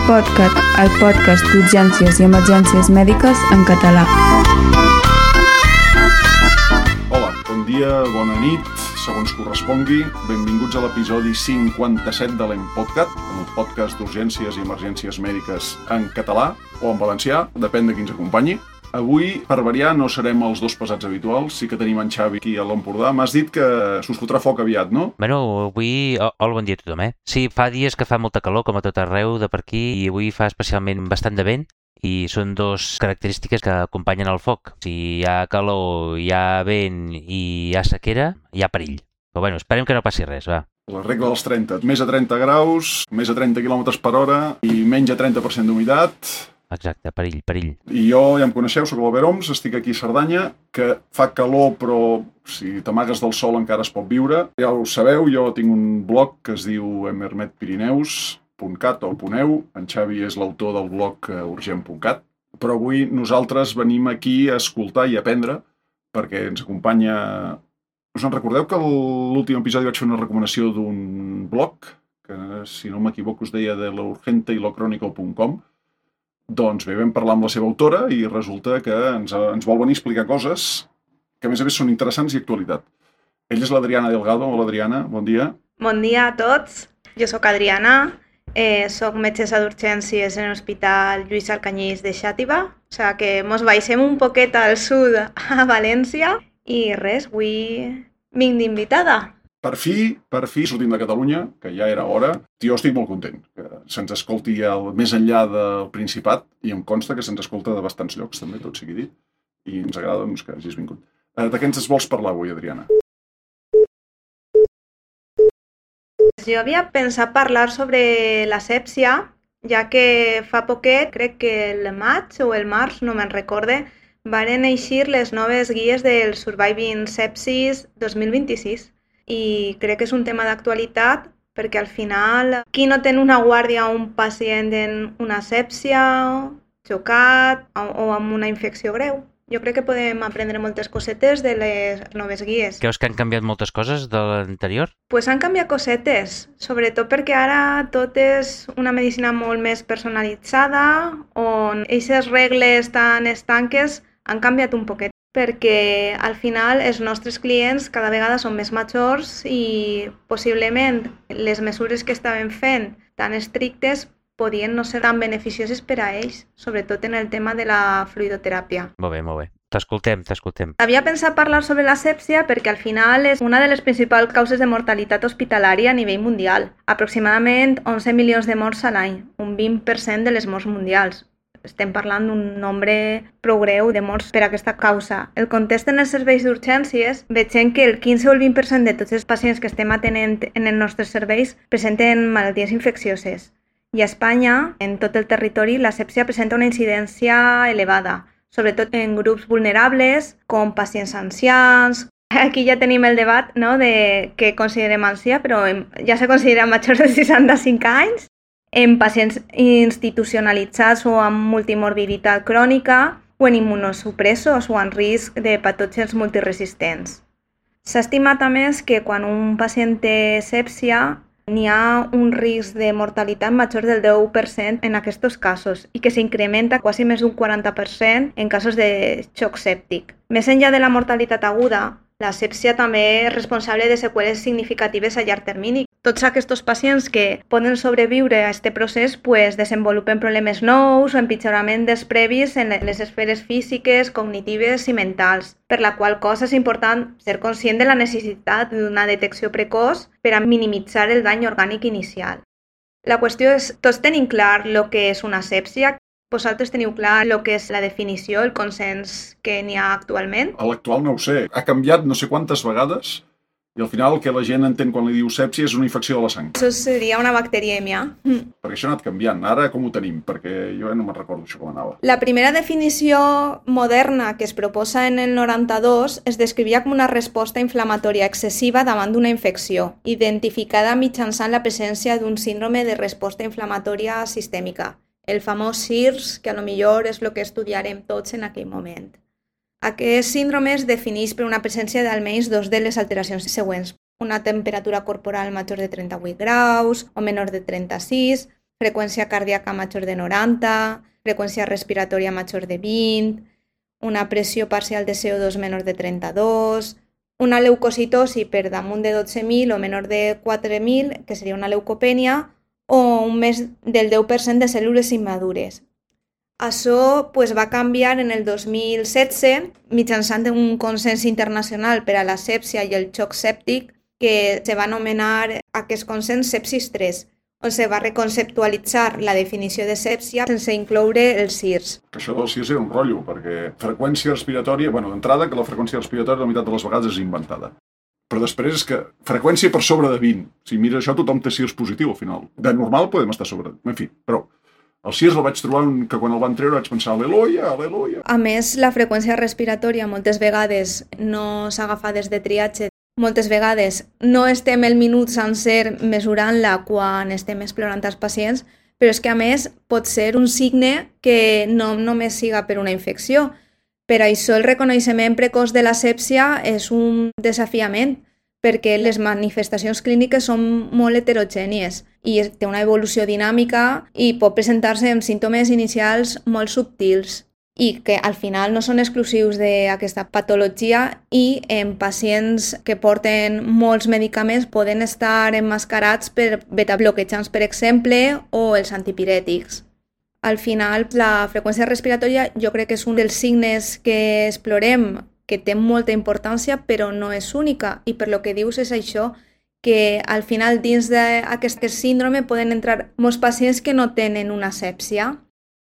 PodCat, el podcast d'urgències i emergències mèdiques en català. Hola, bon dia, bona nit, segons correspongui. Benvinguts a l'episodi 57 de l'EMPodCat, el podcast d'urgències i emergències mèdiques en català o en valencià, depèn de qui ens acompanyi. Avui, per variar, no serem els dos pesats habituals, sí que tenim en Xavi aquí a l'Empordà. M'has dit que s'us fotrà foc aviat, no? Bueno, avui... Hola, bon dia a tothom, Sí, fa dies que fa molta calor, com a tot arreu de per aquí, i avui fa especialment bastant de vent, i són dues característiques que acompanyen el foc. Si hi ha calor, hi ha vent i hi ha sequera, hi ha perill. Però bueno, esperem que no passi res, va. La regla dels 30. Més de 30 graus, més de 30 km per hora i menys de 30% d'humitat. Exacte, perill. I jo, ja em coneixeu, soc l'Albert Oms, estic aquí a Cerdanya, que fa calor, però si t'amagues del sol encara es pot viure. Ja ho sabeu, jo tinc un blog que es diu emermetpirineus.cat o .eu. En Xavi és l'autor del blog urgent.cat. Però avui nosaltres venim aquí a escoltar i a aprendre, perquè ens acompanya... Us en recordeu que a l'últim episodi vaig fer una recomanació d'un blog, que si no m'equivoco es deia de lourgenteyLocronico.com. Doncs bé, vam parlar amb la seva autora i resulta que ens vol venir a explicar coses que a més són interessants i actualitat. Ella és l'Adriana Delgado. Hola, Adriana, bon dia. Bon dia a tots. Jo sóc Adriana, sóc metgessa d'urgències en l'Hospital Lluís Arcanyís de Xàtiva, o sigui que mos baixem un poquet al sud a València i res, avui vinc d'invitada. Per fi, sortim de Catalunya, que ja era hora. Jo estic molt content que se'ns escolti més enllà del Principat i em consta que se'ns escolta de bastants llocs, també, tot sigui dit. I ens agrada doncs, que hagis vingut. De què ens vols parlar avui, Adriana? Jo havia pensat parlar sobre l'asèpsia, ja que fa poquet, crec que el maig o el març, no me'n recorde, varen eixir les noves guies del Surviving Sepsis 2026. I crec que és un tema d'actualitat perquè al final qui no té una guàrdia a un pacient en una asèpsia, xocat o amb una infecció greu. Jo crec que podem aprendre moltes cosetes de les noves guies. Creus que han canviat moltes coses de l'anterior? Pues han canviat cosetes, sobretot perquè ara tot és una medicina molt més personalitzada, on aquestes regles tan estanques han canviat un poquet. Perquè al final els nostres clients cada vegada són més majors i possiblement les mesures que estaven fent tan estrictes podien no ser tan beneficioses per a ells, sobretot en el tema de la fluidoteràpia. Molt bé. T'escoltem. Havia pensat parlar sobre l'asèpsia perquè al final és una de les principals causes de mortalitat hospitalària a nivell mundial. Aproximadament 11 milions de morts a l'any, un 20% de les morts mundials. Estem parlant d'un nombre prou greu de morts per aquesta causa. El context en els serveis d'urgències, veiem que el 15 o el 20% de tots els pacients que estem atenent en els nostres serveis presenten malalties infeccioses. I a Espanya, en tot el territori, l'asèpsia presenta una incidència elevada, sobretot en grups vulnerables, com pacients ancians. Aquí ja tenim el debat, no?, de què considerem ancià, però ja se considera majors de 65 anys. En pacients institucionalitzats o amb multimorbiditat crònica o en immunosupressos o en risc de patògens multiresistents. S'ha estimat a més que quan un pacient té sèpsia n'hi ha un risc de mortalitat major del 10% en aquests casos i que s'incrementa quasi més d'un 40% en casos de xoc sèptic. Més enllà de la mortalitat aguda, l'asèpsia també és responsable de seqüeles significatives a llarg termini. Tots aquests pacients que poden sobreviure a aquest procés desenvolupen problemes nous o empitjorament dels previs en les esferes físiques, cognitives i mentals, per la qual cosa és important ser conscient de la necessitat d'una detecció precoç per a minimitzar el dany orgànic inicial. La qüestió és, tots tenim clar el que és una asèpsia? Vosaltres teniu clar el que és la definició, el consens que n'hi ha actualment? A l'actual no ho sé. Ha canviat no sé quantes vegades i al final el que la gent entén quan li diu sèpsia és una infecció de la sang. Això seria una bacterièmia. Perquè això ha anat canviant. Ara com ho tenim? Perquè jo no me'n recordo això com anava. La primera definició moderna que es proposa en el 92 es descrivia com una resposta inflamatòria excessiva davant d'una infecció, identificada mitjançant la presència d'un síndrome de resposta inflamatòria sistèmica. El famós SIRS, que potser és el que estudiarem tots en aquell moment. Aquest síndrome es defineix per una presència d'almenys dos de les alteracions següents. Una temperatura corporal major de 38 graus o menor de 36, freqüència cardíaca major de 90, freqüència respiratòria major de 20, una pressió parcial de CO2 menor de 32, una leucocitosi per damunt de 12.000 o menor de 4.000, que seria una leucopènia, o un més del 10% de cèl·lules immadures. Això va canviar en el 2016 mitjançant un consens internacional per a la sèpsia i el xoc sèptic que se va anomenar aquest consens Sepsis 3, on se va reconceptualitzar la definició de sèpsia sense incloure els CIRS. Que això dels CIRS era un rotllo, perquè freqüència respiratòria, d'entrada, que la freqüència respiratòria la meitat de les vegades és inventada. Però després és que freqüència per sobre de 20. Si mires això, tothom té CIRS positiu, al final. De normal podem estar sobre... En fi, però el CIRS el vaig trobar que quan el van treure vaig pensar al·leluia, al·leluia. A més, la freqüència respiratòria moltes vegades no s'agafa des de triatge. Moltes vegades no estem el minut sencer mesurant-la quan estem explorant els pacients, però és que a més pot ser un signe que no només siga per una infecció. Per això el reconeixement precoç de la sèpsia és un desafiament, perquè les manifestacions clíniques són molt heterogènies i té una evolució dinàmica i pot presentar-se amb símptomes inicials molt subtils i que al final no són exclusius d'aquesta patologia i en pacients que porten molts medicaments poden estar emmascarats per beta-bloquejants, per exemple, o els antipirètics. Al final, la freqüència respiratòria jo crec que és un dels signes que explorem que té molta importància, però no és única. I per lo que dius és això, que al final dins d'aquest síndrome poden entrar molts pacients que no tenen una sèpsia.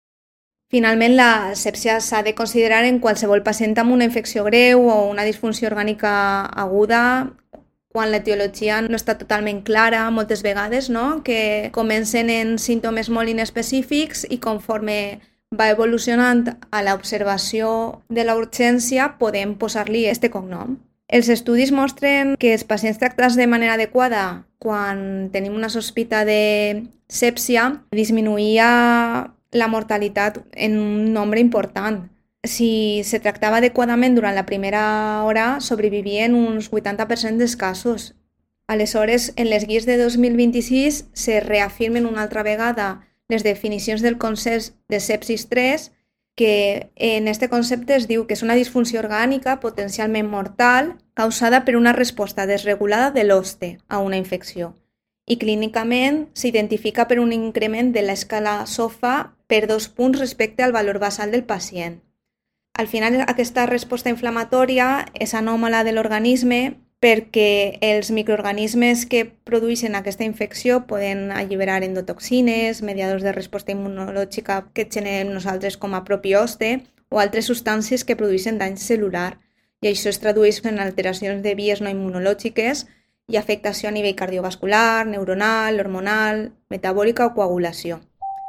Finalment, la sèpsia s'ha de considerar en qualsevol pacient amb una infecció greu o una disfunció orgànica aguda, quan l'etiologia no està totalment clara moltes vegades, no? Que comencen en símptomes molt inespecífics i conforme va evolucionant a l'observació de la urgència podem posar-li este cognom. Els estudis mostren que els pacients tractats de manera adequada quan tenim una sospita de sèpsia disminuïa la mortalitat en un nombre important. Si se tractava adequadament durant la primera hora, sobrevivien uns 80% dels casos. Aleshores, en les guies de 2026 se reafirmen una altra vegada les definicions del consens de sepsis 3, que en aquest concepte es diu que és una disfunció orgànica potencialment mortal causada per una resposta desregulada de l'hoste a una infecció. I clínicament s'identifica per un increment de l'escala SOFA per 2 punts respecte al valor basal del pacient. Al final, aquesta resposta inflamatòria és anòmala de l'organisme perquè els microorganismes que produeixen aquesta infecció poden alliberar endotoxines, mediadors de resposta immunològica que generem nosaltres com a propi hoste o altres substàncies que produeixen dany cel·lular. I això es tradueix en alteracions de vies no immunològiques i afectació a nivell cardiovascular, neuronal, hormonal, metabòlica o coagulació.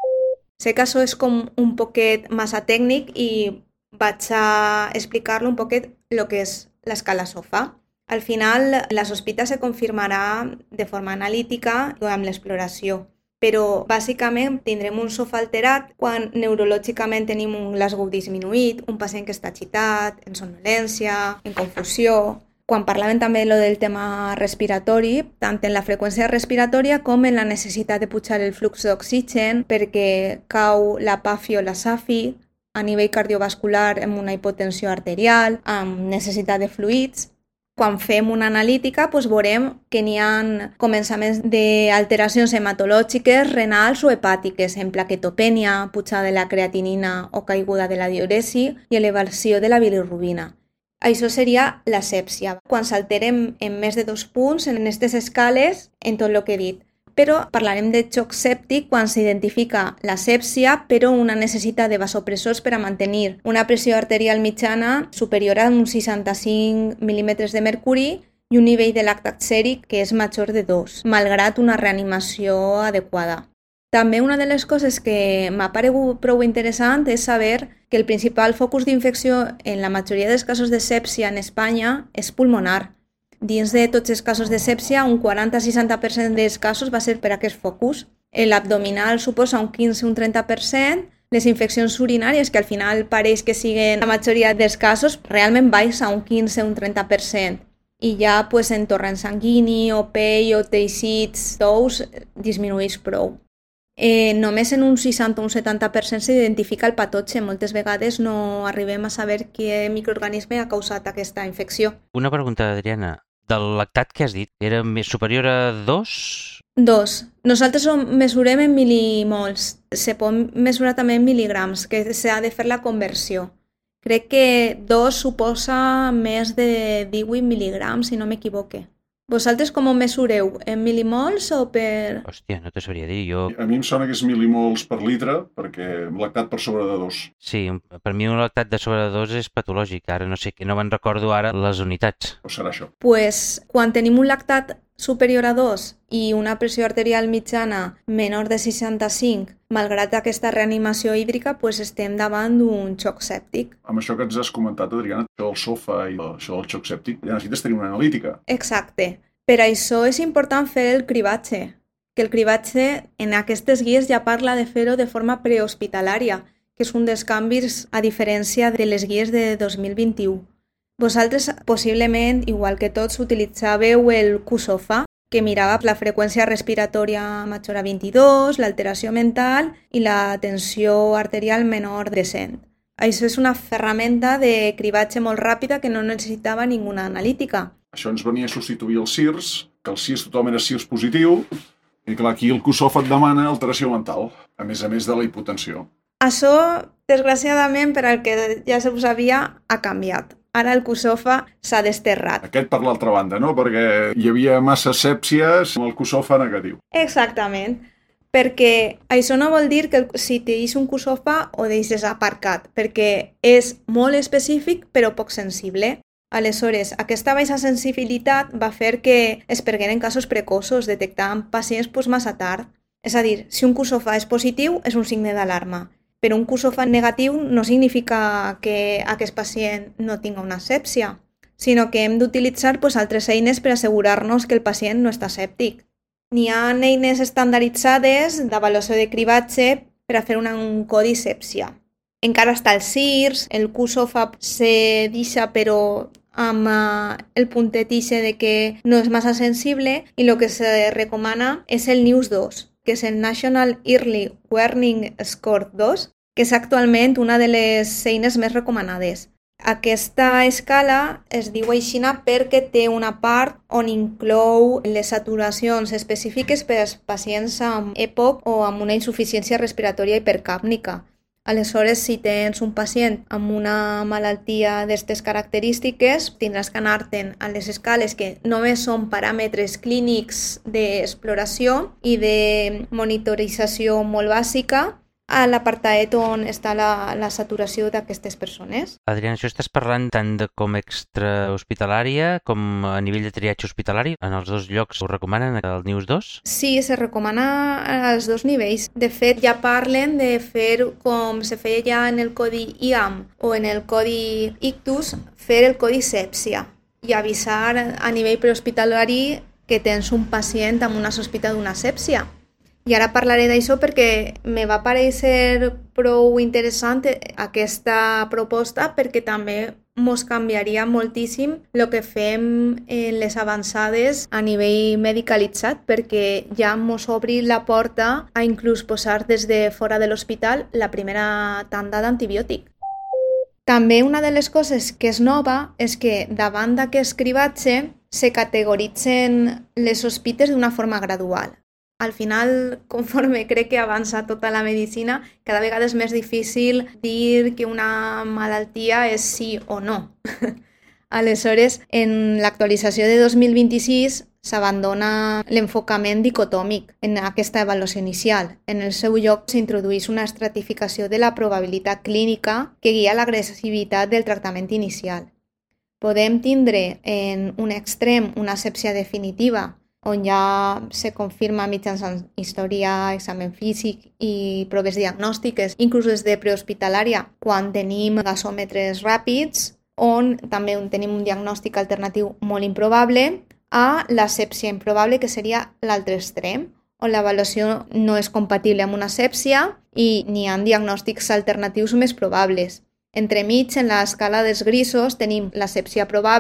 Sé que això és com un poquet massa tècnic i vaig a explicar-lo un poquet el que és l'escala SOFA. Al final, la sospita se confirmarà de forma analítica amb l'exploració, però bàsicament tindrem un SOFA alterat quan neurològicament tenim un Glasgow disminuït, un pacient que està agitat, en somnolència, en confusió. Quan parlàvem també del tema respiratori, tant en la freqüència respiratòria com en la necessitat de pujar el flux d'oxigen perquè cau la PAFI o la SAFI a nivell cardiovascular amb una hipotensió arterial, amb necessitat de fluids. Quan fem una analítica, veurem que n'hi ha començaments d'alteracions hematològiques, renals o hepàtiques, en plaquetopènia, pujada de la creatinina o caiguda de la diüresi i elevació de la bilirrubina. Això seria la sèpsia, quan s'alterem en més de 2 punts en aquestes escales en tot el que he dit. Però parlarem de xoc sèptic quan s'identifica la sèpsia, però una necessitat de vasopressors per a mantenir una pressió arterial mitjana superior a uns 65 mil·límetres de mercuri i un nivell de lactat sèric que és major de 2, malgrat una reanimació adequada. També una de les coses que m'ha paregut prou interessant és saber que el principal focus d'infecció en la majoria dels casos de sèpsia en Espanya és pulmonar. Dins de tots els casos de sèpsia, un 40-60% dels casos va ser per aquest focus. L'abdominal suposa un 15-30%, les infeccions urinàries, que al final pareix que siguen la majoria dels casos, realment baixa un 15-30%. I ja en torrent sanguini o pell o teixits tous disminueix prou. només en un 60 o un 70% s'identifica el patogen. Moltes vegades no arribem a saber quin microorganisme ha causat aquesta infecció. Una pregunta, Adriana. Del lactat que has dit, era més superior a 2? 2. Nosaltres ho mesurem en milimols. Se pot mesurar també en mil·ligrams, que s'ha de fer la conversió. Crec que 2 suposa més de 18 mil·ligrams, si no m'equivoque. Vosaltres com ho mesureu? En milimols o per... Hòstia, no te sabria dir. Jo... A mi em sona que és milimols per litre, perquè lactat per sobre de 2. Sí, per mi un lactat de sobre de 2 és patològic. Ara no sé, no me'n recordo ara les unitats. O serà això? Pues, quan tenim un lactat superior a 2 i una pressió arterial mitjana menor de 65, malgrat aquesta reanimació hídrica, pues estem davant d'un xoc sèptic. Amb això que ens has comentat, Adriana, això del SOFA i això del xoc sèptic, ja necessites tenir una analítica. Exacte. Per això és important fer el cribatge, que el cribatge en aquestes guies ja parla de fer-ho de forma prehospitalària, que és un dels canvis a diferència de les guies de 2021. Vosaltres, possiblement, igual que tots, utilitzàveu el QSOFA, que mirava la freqüència respiratòria major a 22, l'alteració mental i la tensió arterial menor de 100. Això és una ferramenta de cribatge molt ràpida que no necessitava ninguna analítica. Això ens venia a substituir els CIRS, que el CIRS tothom era CIRS positiu, i clar, aquí el QSOFA et demana alteració mental, a més de la hipotensió. Això, desgraciadament, per al que ja se ho sabia, ha canviat. Ara el QSOFA s'ha desterrat. Aquest per l'altra banda, no? Perquè hi havia massa sèpcies amb el QSOFA negatiu. Exactament, perquè això no vol dir que si tens un QSOFA ho deixes aparcat, perquè és molt específic però poc sensible. Aleshores, aquesta baixa sensibilitat va fer que es pergueren casos precoços, detectant pacients massa tard. És a dir, si un QSOFA és positiu, és un signe d'alarma. Però un QSOFA negatiu no significa que aquest pacient no tinga una sèpsia, sinó que hem d'utilitzar altres eines per assegurar-nos que el pacient no està sèptic. N'hi ha eines estandarditzades d'avaluació de cribatge per a fer un codi sèpsia. Encara està el CIRS, el QSOFA se deixa però amb el puntet de que no és massa sensible i el que se recomana és el NIWS2, que és el National Early Warning Score 2, que és actualment una de les eines més recomanades. Aquesta escala es diu així perquè té una part on inclou les saturacions específiques per als pacients amb EPOC o amb una insuficiència respiratòria hipercàpnica. Aleshores, si tens un pacient amb una malaltia d'aquestes característiques, tindràs que anar-te'n a les escales que només són paràmetres clínics d'exploració i de monitorització molt bàsica, a l'apartat on està la saturació d'aquestes persones. Adriana, això estàs parlant tant de com extrahospitalària com a nivell de triatge hospitalari? En els dos llocs ho recomanen, el NIWS2? Sí, se recomana als dos nivells. De fet, ja parlen de fer com se feia ja en el codi IAM o en el codi ICTUS, fer el codi sèpsia i avisar a nivell prehospitalari que tens un pacient amb una sospita d'una sèpsia. I ara parlaré d'això perquè me va parèixer prou interessant aquesta proposta perquè també ens canviaria moltíssim el que fem en les avançades a nivell medicalitzat perquè ja ens obri la porta a inclús posar des de fora de l'hospital la primera tanda d'antibiòtic. També una de les coses que és nova és que davant d'aquest cribatge se categoritzen les sospites d'una forma gradual. Al final, conforme crec que avança tota la medicina, cada vegada és més difícil dir que una malaltia és sí o no. Aleshores, en l'actualització de 2026 s'abandona l'enfocament dicotòmic en aquesta avaluació inicial. En el seu lloc s'introdueix una estratificació de la probabilitat clínica que guia l'agressivitat del tractament inicial. Podem tindre en un extrem una asèpsia definitiva, on ja se confirma mitjançant història, examen físic i proves diagnòstiques, inclús des de prehospitalària, quan tenim gasòmetres ràpids, on també tenim un diagnòstic alternatiu molt improbable, a l'asèpsia improbable, que seria l'altre extrem, on l'avaluació no és compatible amb una asèpsia i n'hi ha diagnòstics alternatius més probables. Entremig, en l'escala dels grisos, tenim l'asèpsia probable,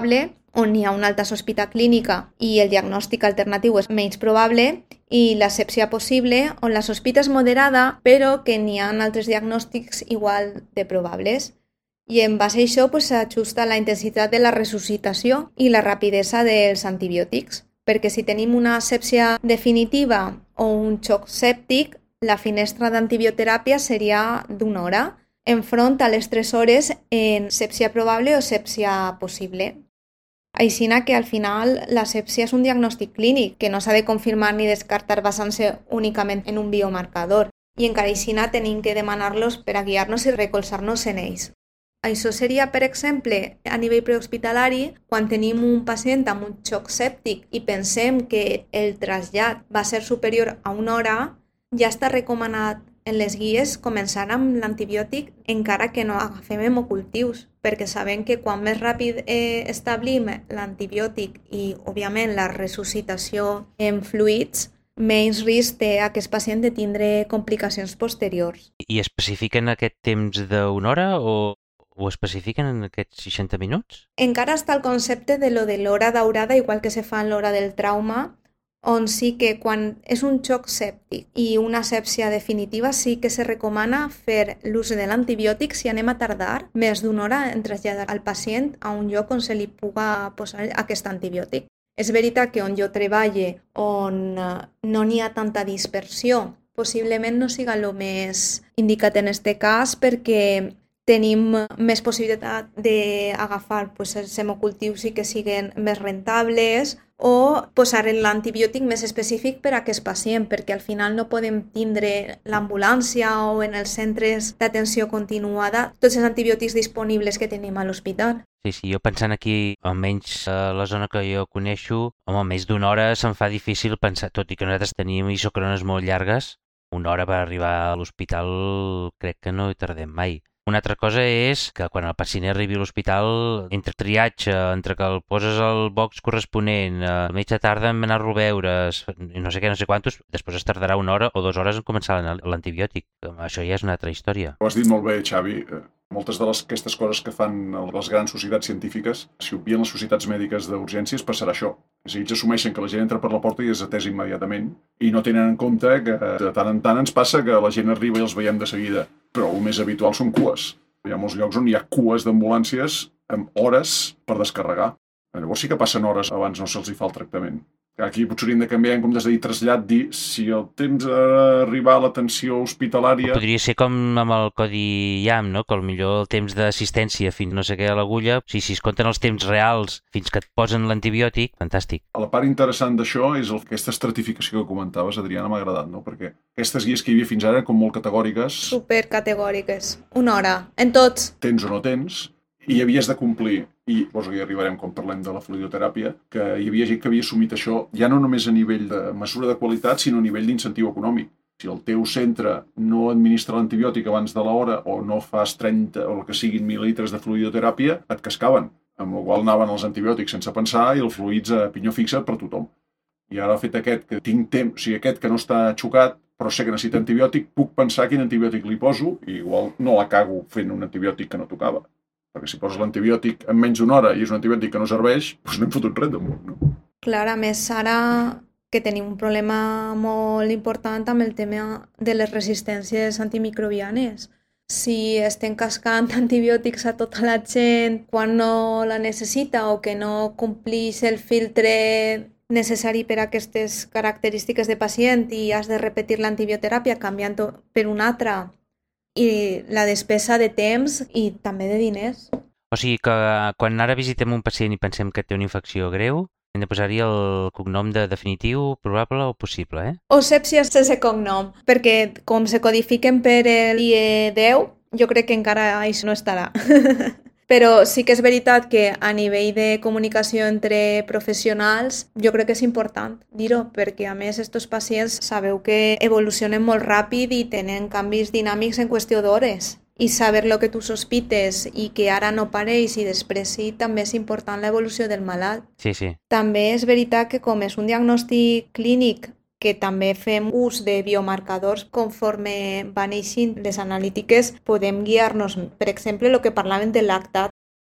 on hi ha una alta sospita clínica i el diagnòstic alternatiu és menys probable, i l'asèpsia possible, on la sospita és moderada, però que n'hi ha altres diagnòstics igual de probables. I en base a això s'ajusta la intensitat de la resuscitació i la rapidesa dels antibiòtics, perquè si tenim una asèpsia definitiva o un xoc sèptic, la finestra d'antibioteràpia seria d'1 hora, enfront a les 3 hores en sèpsia probable o sèpsia possible. Aixina que al final l'asèpsia és un diagnòstic clínic que no s'ha de confirmar ni descartar basant-se únicament en un biomarcador, i encara aixina tenim que demanar-los per a guiar-nos i recolzar-nos en ells. Això seria, per exemple, a nivell prehospitalari, quan tenim un pacient amb un xoc sèptic i pensem que el trasllat va ser superior a 1 hora, ja està recomanat en les guies començar amb l'antibiòtic encara que no agafem hemocultius, perquè sabem que quan més ràpid establim l'antibiòtic i, òbviament, la resuscitació en fluids, menys risc té aquest pacient de tindre complicacions posteriors. I especifiquen aquest temps d'1 hora o especifiquen en aquests 60 minuts? Encara està el concepte de lo de l'hora daurada, igual que se fa en l'hora del trauma, on sí que quan és un xoc sèptic i una asèpsia definitiva sí que se recomana fer l'ús de l'antibiòtic si anem a tardar més d'1 hora en traslladar al pacient a un lloc on se li puga posar aquest antibiòtic. És veritat que on jo treballe, on no n'hi ha tanta dispersió, possiblement no siga el més indicat en aquest cas perquè tenim més possibilitat d'agafar els hemocultius i que siguin més rentables o posar l'antibiòtic més específic per a aquest pacient, perquè al final no podem tindre l'ambulància o en els centres d'atenció continuada tots els antibiòtics disponibles que tenim a l'hospital. Sí, jo pensant aquí, almenys a la zona que jo coneixo, home, més d'1 hora se'm fa difícil pensar, tot i que nosaltres tenim isòcrones molt llargues, 1 hora per arribar a l'hospital crec que no hi tardem mai. Una altra cosa és que quan el pacient arribi a l'hospital, entre triatge, entre que el poses al box corresponent, el metge tarda en anar-lo a veure, no sé què, no sé quantos, després es tardarà 1 hora o 2 hores en començar l'antibiòtic. Això ja és una altra història. Ho has dit molt bé, Xavi. Moltes d'aquestes coses que fan les grans societats científiques, si obvien les societats mèdiques d'urgències, passarà això. És a dir, ells assumeixen que la gent entra per la porta i és atès immediatament i no tenen en compte que de tant en tant ens passa que la gent arriba i els veiem de seguida, però el més habitual són cues. Hi ha molts llocs on hi ha cues d'ambulàncies amb hores per descarregar. Llavors sí que passen hores abans no se'ls hi fa el tractament. Aquí potser hauríem de canviar, en comptes de dir trasllat, dir si el temps d'arribar a l'atenció hospitalària... Podria ser com amb el codi IAM, no? Que potser el temps d'assistència fins no sé què a l'agulla, si es compten els temps reals fins que et posen l'antibiòtic, fantàstic. La part interessant d'això és aquesta estratificació que comentaves, Adriana, m'ha agradat, no? Perquè aquestes guies que hi havia fins ara eren com molt categòriques. Supercategòriques. 1 hora, en tots. Tens o no tens, i havies de complir. I suposo que hi arribarem quan parlem de la fluidoteràpia, que hi havia gent que havia assumit això ja no només a nivell de mesura de qualitat, sinó a nivell d'incentiu econòmic. Si el teu centre no administra l'antibiòtic abans de l'hora o no fas 30 o el que siguin mil·lilitres de fluidoteràpia, et cascaven, amb la qual anaven els antibiòtics sense pensar i el fluids a pinyó fixa per tothom. I ara el fet aquest que tinc temps, o sigui, aquest que no està xocat, però sé que necessita antibiòtic, puc pensar quin antibiòtic li poso i igual no la cago fent un antibiòtic que no tocava. Perquè si poses l'antibiòtic en menys d'1 hora i és un antibiòtic que no serveix, doncs no hem fotut res damunt, no? Clar, a més, ara que tenim un problema molt important amb el tema de les resistències antimicrobianes. Si estem cascant antibiòtics a tota la gent quan no la necessita o que no complix el filtre necessari per a aquestes característiques de pacient i has de repetir l'antibioteràpia canviant per una altra, i la despesa de temps i també de diners. O sigui que quan ara visitem un pacient i pensem que té una infecció greu, hem de posar-hi el cognom de definitiu, probable o possible, O sèpsia sense cognom, perquè com se codifiquen per l'IE10, jo crec que encara això no estarà. Però sí que és veritat que a nivell de comunicació entre professionals jo crec que és important dir-ho, perquè a més estos pacients sabeu que evolucionen molt ràpid i tenen canvis dinàmics en qüestió d'hores. I saber el que tu sospites i que ara no pareix i després sí, també és important l'evolució del malalt. Sí. També és veritat que com és un diagnòstic clínic que també fem ús de biomarcadors conforme van eixint les analítiques, podem guiar-nos, per exemple, el que parlaven de lactat.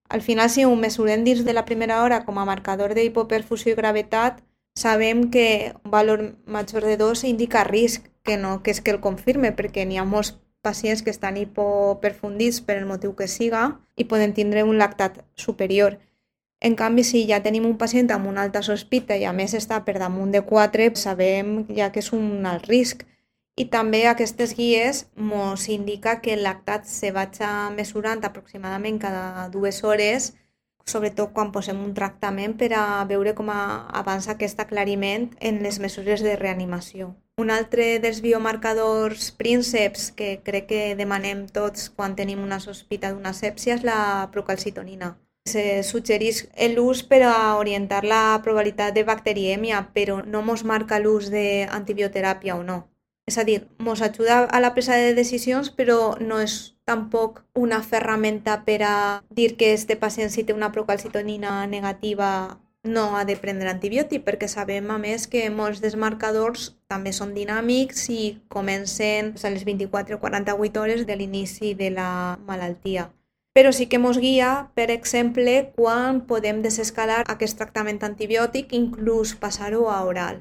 Al final, si ho mesurem dins de la primera hora com a marcador d'hipoperfusió i gravetat, sabem que un valor major de 2 indica risc, que no que és que el confirme, perquè n'hi ha molts pacients que estan hipoperfundits per el motiu que siga i poden tindre un lactat superior. En canvi, si ja tenim un pacient amb una alta sospita i a més està per damunt de 4, sabem ja que és un alt risc. I també aquestes guies ens indica que el lactat se vaig mesurant aproximadament cada 2 hores, sobretot quan posem un tractament per a veure com avança aquest aclariment en les mesures de reanimació. Un altre dels biomarcadors prínceps que crec que demanem tots quan tenim una sospita d'una asèpsia és la procalcitonina. Se suggereix l'ús per a orientar la probabilitat de bacterièmia, però no ens marca l'ús d'antibioteràpia o no. És a dir, ens ajuda a la presa de decisions, però no és tampoc una ferramenta per a dir que este pacient si té una procalcitonina negativa no ha de prendre antibiòtic, perquè sabem a més que molts dels marcadors també són dinàmics i comencen a les 24 o 48 hores de l'inici de la malaltia. Però sí que ens guia, per exemple, quan podem desescalar aquest tractament antibiòtic, inclús passar-ho a oral.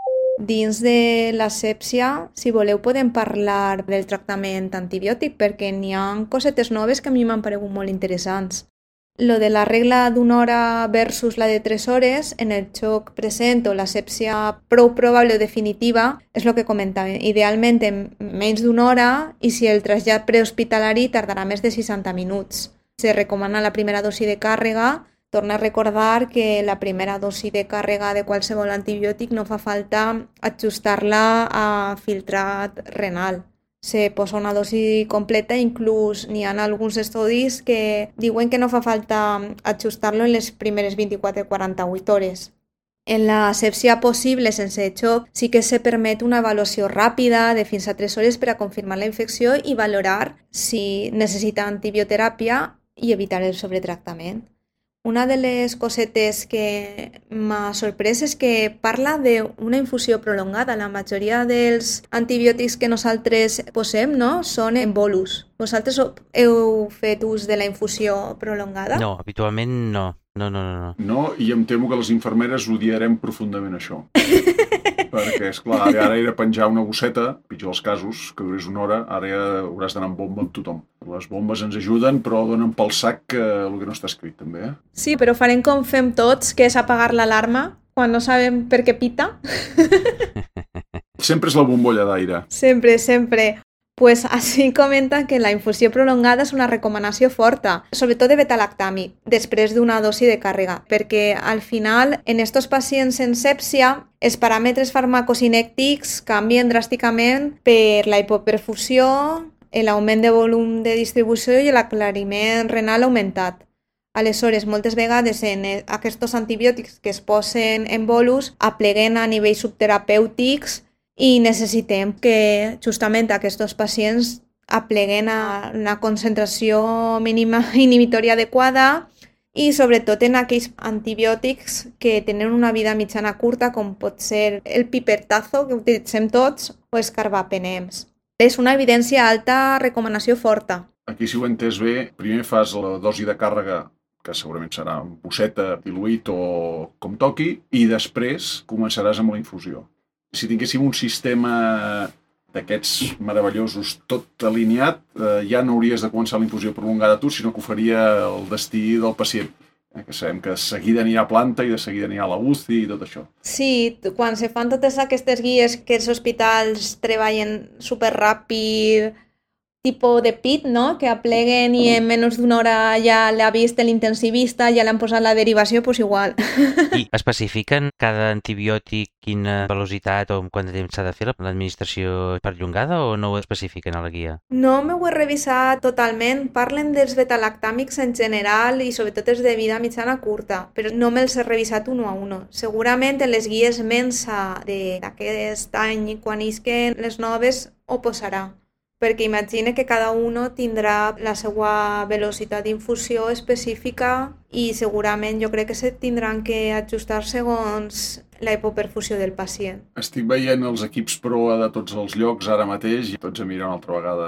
Dins de l'asèpsia, si voleu, podem parlar del tractament antibiòtic perquè n'hi ha cosetes noves que a mi m'han paregut molt interessants. Lo de la regla d'una hora versus la de 3 hores, en el xoc present o l'asèpsia prou probable o definitiva, és el que comentàvem. Idealment en menys d'una hora i si el trasllat prehospitalari tardarà més de 60 minuts. Se recomana la primera dosi de càrrega. Torna a recordar que la primera dosi de càrrega de qualsevol antibiòtic no fa falta ajustar-la a filtrat renal. Se posa una dosi completa, inclús n'hi ha alguns estudis que diuen que no fa falta ajustar-lo en les primeres 24 o 48 hores. En l'asèpsia possible sense xoc sí que se permet una avaluació ràpida de fins a 3 hores per a confirmar la infecció i valorar si necessita antibioteràpia i evitar el sobretractament. Una de les cosetes que m'ha sorprès és que parla d'una infusió prolongada. La majoria dels antibiòtics que nosaltres posem, no, són en bolus. Vosaltres heu fet ús de la infusió prolongada? No, habitualment no. No. No, i em temo que les infermeres odiarem profundament això. Perquè, esclar, ara era penjar una gosseta, pitjor els casos, que durés una hora, ara ja hauràs d'anar amb bomba amb tothom. Les bombes ens ajuden, però donen pel sac el que no està escrit, també. Sí, però farem com fem tots, que és apagar l'alarma quan no sabem per què pita. Sempre és la bombolla d'aire. Sempre. Pues així comenta que la infusió prolongada és una recomanació forta, sobretot de betalactàmic, després d'una dosi de càrrega, perquè al final, en estos pacients en sèpsia, els paràmetres farmacocinèctics canvien dràsticament per la hipoperfusió, l'augment de volum de distribució i l'aclariment renal augmentat. Aleshores, moltes vegades en aquests antibiòtics que es posen en bolus apleguen a nivells subterapèutics i necessitem que justament aquests pacients apleguen a una concentració mínima inhibitòria adequada i sobretot en aquells antibiòtics que tenen una vida mitjana curta, com pot ser el pipertazo, que utilitzem tots, o els carbapenems. És una evidència alta, recomanació forta. Aquí, si ho he entès bé, primer fas la dosi de càrrega, que segurament serà un bosseta, diluït o com toqui, i després començaràs amb la infusió. Si tinguéssim un sistema d'aquests meravellosos tot alineat, ja no hauries de començar la infusió prolongada tu, sinó que ho faria el destí del pacient. Que sabem que de seguida anirà a planta i de seguida anirà a la UCI i tot això. Sí, quan se fan totes aquestes guies que els hospitals treballen superràpid, tipus de PIT, no? Que apleguen i en menys d'una hora ja l'ha vist l'intensivista, ja l'han posat la derivació, doncs igual. I especifiquen cada antibiòtic quina velocitat o quant de temps s'ha de fer l'administració perllongada o no ho especifiquen a la guia? No m'ho he revisat totalment. Parlen dels betalactàmics en general i sobretot els de vida mitjana curta, però no me'ls he revisat uno a uno. Segurament en les guies Mensa d'aquest any, quan isquen les noves, ho posarà. Perquè imagina que cada uno tindrà la seva velocitat d'infusió específica i segurament jo crec que se tindran que ajustar segons la hipoperfusió del pacient. Estic veient els equips proa de tots els llocs ara mateix i tots a mirar una altra vegada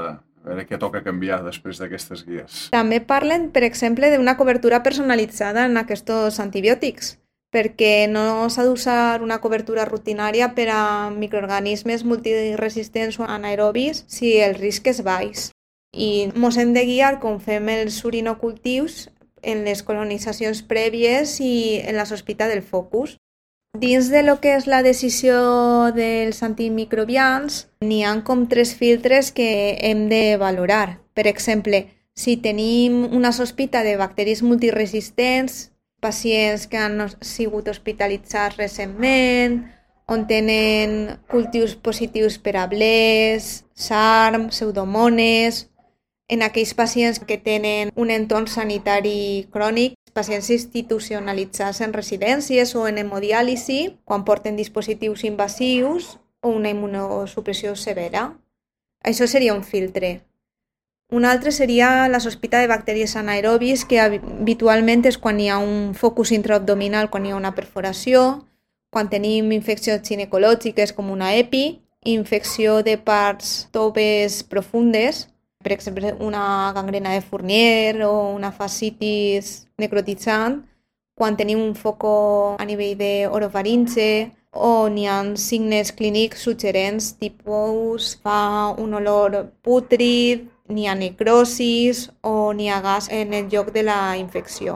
A veure què toca canviar després d'aquestes guies. També parlen, per exemple, d'una cobertura personalitzada en aquests antibiòtics, perquè no s'ha d'usar una cobertura rutinària per a microorganismes multiresistents o anaerobis si el risc és baix. I ens hem de guiar com fem els urinocultius en les colonitzacions prèvies i en la sospita del focus. Dins de lo que és la decisió dels antimicrobians, n'hi ha com 3 filtres que hem de valorar. Per exemple, si tenim una sospita de bacteris multiresistents, pacients que han sigut hospitalitzats recentment, on tenen cultius positius per a blés, SARM, pseudomones, en aquells pacients que tenen un entorn sanitari crònic, pacients institucionalitzats en residències o en hemodiàlisi, quan porten dispositius invasius o una immunosupressió severa. Això seria un filtre. Un altre seria la sospita de bacteris anaerobis, que habitualment és quan hi ha un focus intraabdominal, quan hi ha una perforació, quan tenim infeccions ginecològiques com una EPI, infecció de parts toves profundes, per exemple, una gangrena de Fournier o una fascitis necrotitzant, quan tenim un foco a nivell d'orofaringe o n'hi ha signes clínics suggerents, tipus fa un olor pútrid, n'hi ha necrosis o n'hi ha gas en el lloc de la infecció.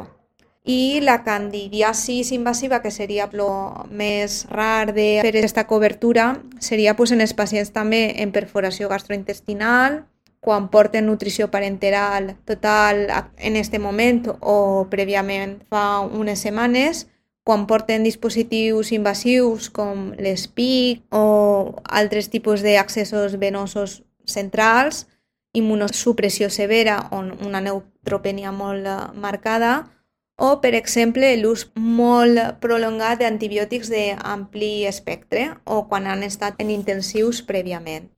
I la candidiasis invasiva, que seria el més rar de fer aquesta cobertura, seria en els pacients també en perforació gastrointestinal, quan porten nutrició parenteral total en aquest moment o prèviament fa unes setmanes, quan porten dispositius invasius com l'ESPIC o altres tipus d'accessos venosos centrals, immunosupressió severa o una neutropènia molt marcada, o, per exemple, l'ús molt prolongat d'antibiòtics d'ampli espectre o quan han estat en intensius prèviament.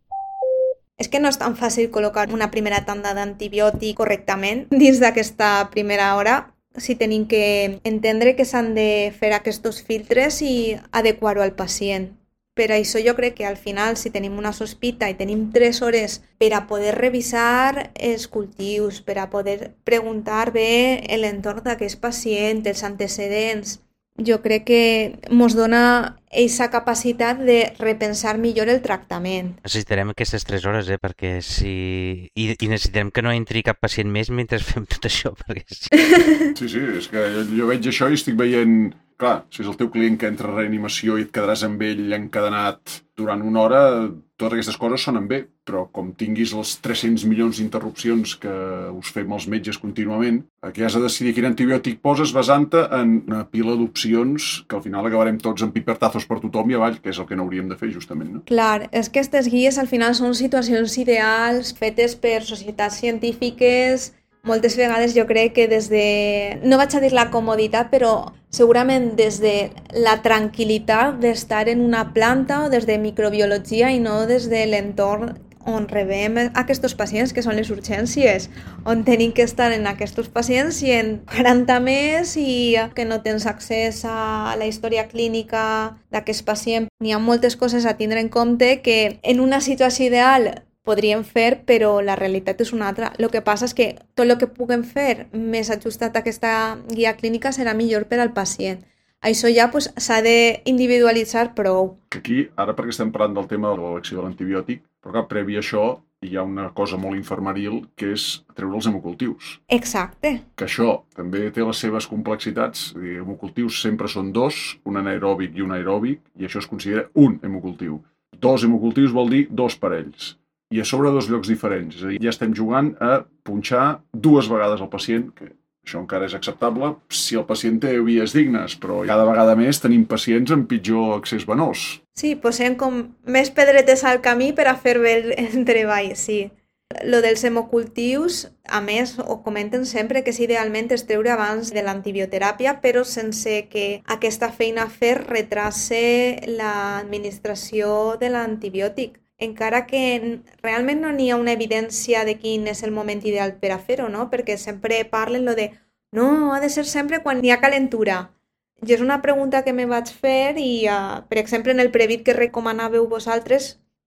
És que no és tan fàcil col·locar una primera tanda d'antibiòtic correctament dins d'aquesta primera hora, si tenim que entendre que s'han de fer aquests filtres i adequar-ho al pacient. Per això jo crec que al final, si tenim una sospita i tenim 3 hores per a poder revisar els cultius, per a poder preguntar bé l'entorn d'aquest pacient, els antecedents, jo crec que ens dona aquesta capacitat de repensar millor el tractament. Necessitarem aquestes 3 hores, perquè si... I necessitarem que no entri cap pacient més mentre fem tot això, perquè sí. Sí, és que jo veig això i estic veient... Clar, si és el teu client que entra a reanimació i et quedaràs amb ell encadenat durant una hora, totes aquestes coses sonen bé, però com tinguis els 300 milions d'interrupcions que us fem els metges contínuament, aquí has de decidir quin antibiòtic poses basant-te en una pila d'opcions que al final acabarem tots amb pipertazos per tothom i avall, que és el que no hauríem de fer justament, no? Clar, és que aquestes guies al final són situacions ideals fetes per societats científiques. Moltes vegades jo crec que des de, no vaig a dir la comoditat, però segurament des de la tranquil·litat d'estar en una planta o des de microbiologia i no des de l'entorn on rebem aquests pacients, que són les urgències, on tenim que estar en aquests pacients i en 40 més i que no tens accés a la història clínica d'aquest pacient. N'hi ha moltes coses a tindre en compte que en una situació ideal podríem fer, però la realitat és una altra. El que passa és que tot el que puguem fer més ajustat a aquesta guia clínica serà millor per al pacient. Això ja s'ha d'individualitzar prou. Aquí, ara perquè estem parlant del tema de l'elecció de l'antibiòtic, però clar, previ a això hi ha una cosa molt infermeril que és treure els hemocultius. Exacte. Que això també té les seves complexitats. Hemocultius sempre són 2, un anaeròbic i un aeròbic, i això es considera un hemocultiu. 2 hemocultius vol dir 2 parells. I a sobre 2 llocs diferents. És a dir, ja estem jugant a punxar 2 vegades al pacient, que això encara és acceptable si el pacient té vies dignes, però cada vegada més tenim pacients amb pitjor accés venós. Sí, posem com més pedretes al camí per a fer bé el treball, sí. Lo dels hemocultius, a més, ho comenten sempre que és idealment es treure abans de l'antibioteràpia, però sense que aquesta feina a fer retrase l'administració de l'antibiòtic. Encara que realment no n'hi ha una evidència de quin és el moment ideal per a fer-ho, no? Perquè sempre parlen lo de no, ha de ser sempre quan hi ha calentura. I és una pregunta que me vaig fer i, per exemple, en el Previt que recomanàveu vosaltres,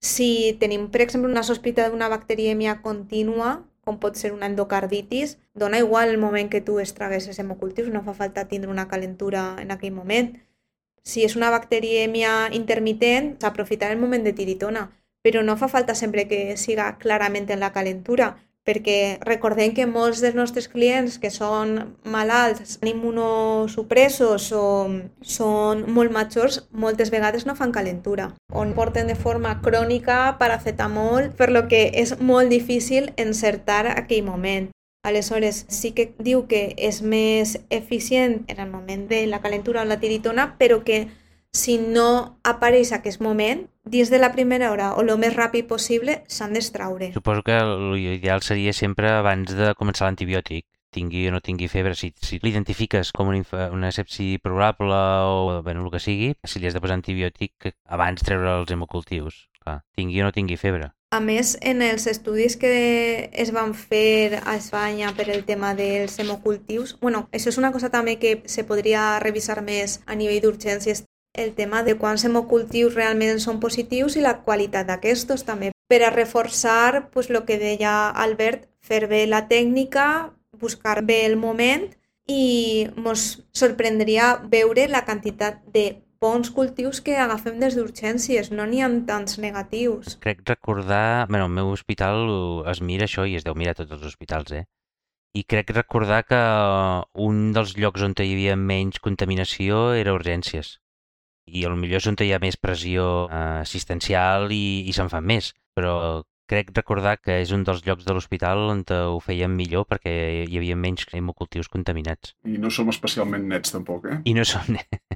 Si tenim, per exemple, una sospita d'una bacterièmia contínua, com pot ser una endocarditis, dona igual el moment que tu extraguessis hemocultius, no fa falta tindre una calentura en aquell moment. Si és una bacterièmia intermitent, s'aprofitarà el moment de tiritona, però no fa falta sempre que siga clarament en la calentura, perquè recordem que molts dels nostres clients que són malalts, immunosupressos o són molt majors, moltes vegades no fan calentura. O porten de forma crònica paracetamol, per lo que és molt difícil encertar aquell moment. Aleshores, sí que diu que és més eficient en el moment de la calentura o la tiritona, però que si no apareix aquest moment, dins de la primera hora o el més ràpid possible, s'han d'extraure. Suposo que l'ideal seria sempre abans de començar l'antibiòtic, tingui o no tingui febre. Si l'identifiques com una sepsi probable o el que sigui, si li has de posar antibiòtic, abans treure els hemocultius, clar, tingui o no tingui febre. A més, en els estudis que es van fer a Espanya per el tema dels hemocultius, això és una cosa també que se podria revisar més a nivell d'urgències, el tema de quants hemocultius realment són positius i la qualitat d'aquestos també, per a reforçar el que deia Albert, fer bé la tècnica, buscar bé el moment i ens sorprendria veure la quantitat de bons cultius que agafem des d'urgències, no n'hi ha tants negatius. Crec recordar, al meu hospital es mira això i es deu mirar a tots els hospitals, I crec recordar que un dels llocs on hi havia menys contaminació era urgències. I potser és on hi ha més pressió assistencial i se'n fan més, però crec recordar que és un dels llocs de l'hospital on ho feien millor perquè hi havia menys hemocultius contaminats. I no som especialment nets tampoc, I no som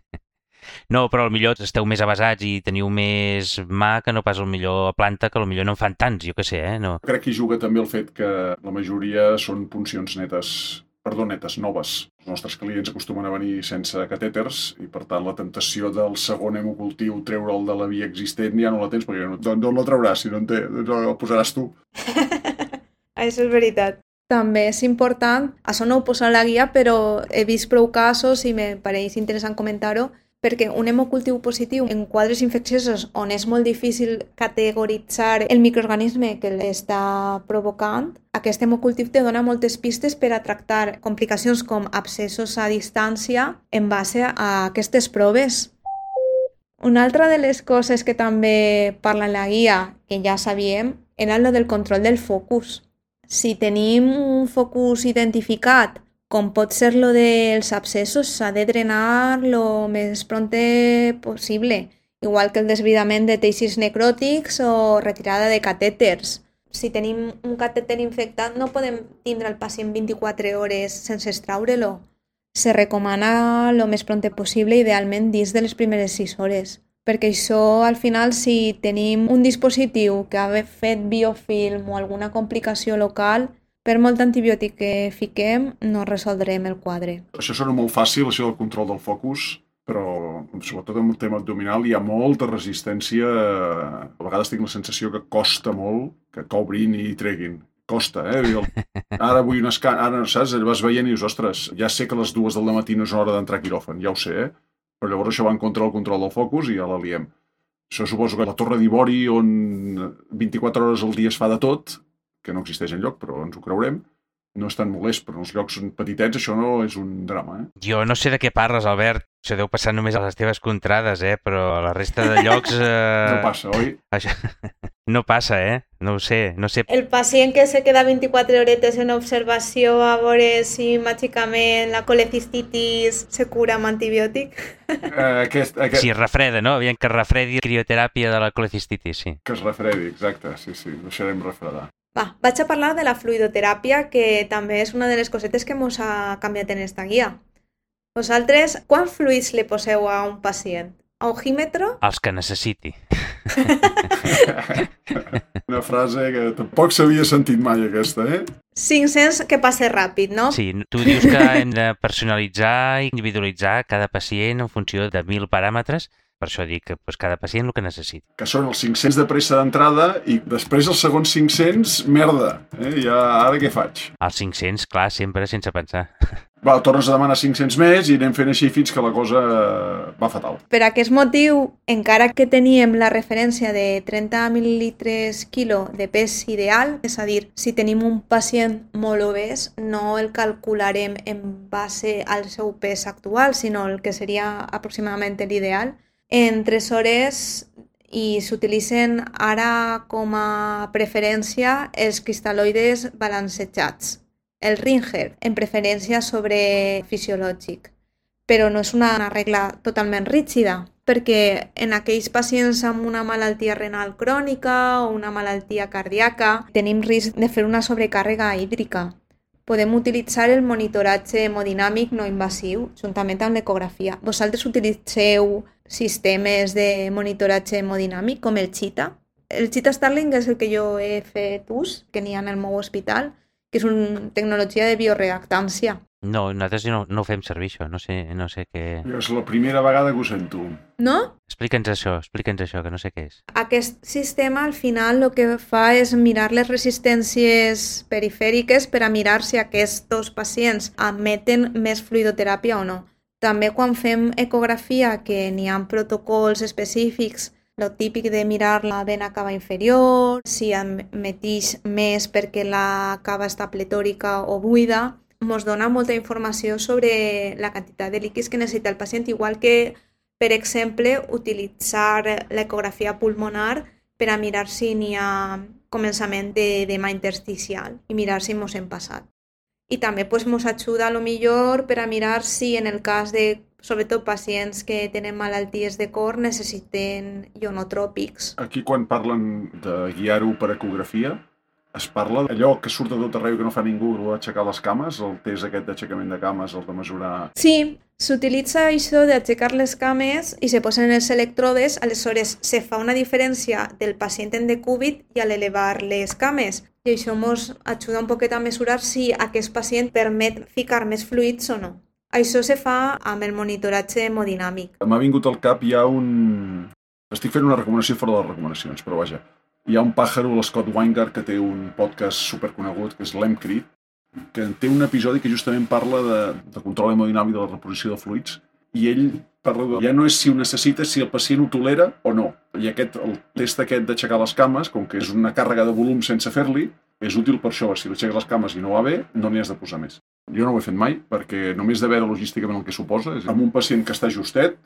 No, però potser esteu més avasats i teniu més mà que no pas a planta, que potser no en fan tants, jo què sé, No. Crec que hi juga també el fet que la majoria són puncions netes, noves. Els nostres clients acostumen a venir sense catèters i, per tant, la temptació del segon hemocultiu, treure'l de la via existent, ja no la tens, perquè d'on la trauràs si no en té? El posaràs tu. Això és veritat. També és important, això no ho posa a la guia, però he vist prou casos i me pareix interessant comentar-ho, perquè un hemocultiu positiu en quadres infecciosos on és molt difícil categoritzar el microorganisme que l'està provocant, aquest hemocultiu te dona moltes pistes per a tractar complicacions com abscessos a distància en base a aquestes proves. Una altra de les coses que també parla en la guia, que ja sabíem, era el del control del focus. Si tenim un focus identificat, com pot ser lo dels abscessos, s'ha de drenar lo més pronte possible, igual que el desbridament de teixits necròtics o retirada de catèters. Si tenim un catèter infectat, no podem tindre el pacient 24 hores sense extraure-lo. Se recomana lo més pronte possible, idealment dins de les primeres 6 hores, perquè això, al final, si tenim un dispositiu que ha fet biofilm o alguna complicació local, per molt antibiòtic que fiquem, no resoldrem el quadre. Això sona molt fàcil, això del control del focus, però sobretot en el tema abdominal hi ha molta resistència. A vegades tinc la sensació que costa molt que cobrin i treguin. Costa, Ara vull un escàner, ara, saps? Vas veient i dius, ostres, ja sé que a les 2 del matí no és hora d'entrar a quiròfan, ja ho sé, Però llavors això va en contra del control del focus i ja la liem. Això suposo que la Torre d'Ivori, on 24 hores al dia es fa de tot, que no existeix enlloc, però ens ho creurem, no és tan molest, però en els llocs petitets això no és un drama, Jo no sé de què parles, Albert. Això deu passar només a les teves contrades, però a la resta de llocs... No passa, oi? Això... No passa, No ho sé, no sé. El pacient que se queda 24 horetes en observació a veure si màgicament la colecistitis se cura amb antibiòtic. Si es refreda, no? Aviam que es refredi crioteràpia de la colecistitis, sí. Que es refredi, exacte, sí, deixarem refredar. Vaig a parlar de la fluidoteràpia, que també és una de les cosetes que ens ha canviat en esta guia. Vosaltres, quants fluids li poseu a un pacient? A ojímetro? Els que necessiti. Una frase que tampoc s'havia sentit mai, aquesta, 500 que passe ràpid, no? Sí, tu dius que hem de personalitzar i individualitzar cada pacient en funció de 1.000 paràmetres. Per això dic que cada pacient el que necessita. Que són els 500 de pressa d'entrada i després els segons 500, merda. Ja, ara què faig? Els 500, clar, sempre sense pensar. tornes a demanar 500 més i anem fent així fins que la cosa va fatal. Per aquest motiu, encara que teníem la referència de 30 mil·lilitres quilo de pes ideal, és a dir, si tenim un pacient molt obès, no el calcularem en base al seu pes actual, sinó el que seria aproximadament l'ideal, en 3 hores i s'utilitzen ara com a preferència els cristal·loides balancejats. El Ringer, en preferència sobre fisiològic, però no és una regla totalment rígida, perquè en aquells pacients amb una malaltia renal crònica o una malaltia cardíaca tenim risc de fer una sobrecàrrega hídrica. Podem utilitzar el monitoratge hemodinàmic no invasiu, juntament amb l'ecografia. Vosaltres utilitzeu sistemes de monitoratge hemodinàmic com el Cheetah? El Cheetah Starling és el que jo he fet ús, que n'hi ha en el meu hospital, que és una tecnologia de bioreactància. No, nosaltres no ho fem servir, això. No sé què... És la primera vegada que ho sento. No? Explica'ns això, que no sé què és. Aquest sistema, al final, el que fa és mirar les resistències perifèriques per a mirar si aquests pacients admeten més fluidoteràpia o no. També quan fem ecografia, que n'hi ha protocols específics, lo típic de mirar la vena cava inferior, si admetix més perquè la cava està pletòrica o buida, ens dona molta informació sobre la quantitat de líquids que necessita el pacient, igual que, per exemple, utilitzar l'ecografia pulmonar per a mirar si n'hi ha començament d'edema intersticial i mirar si ens hem passat. I també ens ajuda a lo millor per a mirar si en el cas de, sobretot pacients que tenen malalties de cor, necessiten ionotròpics. Aquí quan parlen de guiar-ho per ecografia, es parla d'allò que surt de tot arreu i que no fa ningú, d'aixecar les cames, el test aquest d'aixecament de cames, el de mesurar... Sí, s'utilitza això d'aixecar les cames i se posen els electrodes, aleshores se fa una diferència del pacient en decúbit i a l'elevar les cames. I això ens ajuda un poquet a mesurar si aquest pacient permet ficar més fluids o no. Això se fa amb el monitoratge hemodinàmic. M'ha vingut al cap, estic fent una recomanació fora de les recomanacions, però vaja. Hi ha un pàjaro, l'Scott Weingart, que té un podcast superconegut, que és l'Emcrit, que té un episodi que justament parla de control hemodinàmic de la reposició de fluids, i ell parla ja no és si ho necessita, si el pacient ho tolera o no. I el test aquest d'aixecar les cames, com que és una càrrega de volum sense fer-li, és útil per això. Si l'aixeques les cames i no va bé, no n'hi has de posar més. Jo no ho he fet mai, perquè només de veure logísticament el que suposa, és amb un pacient que està justet.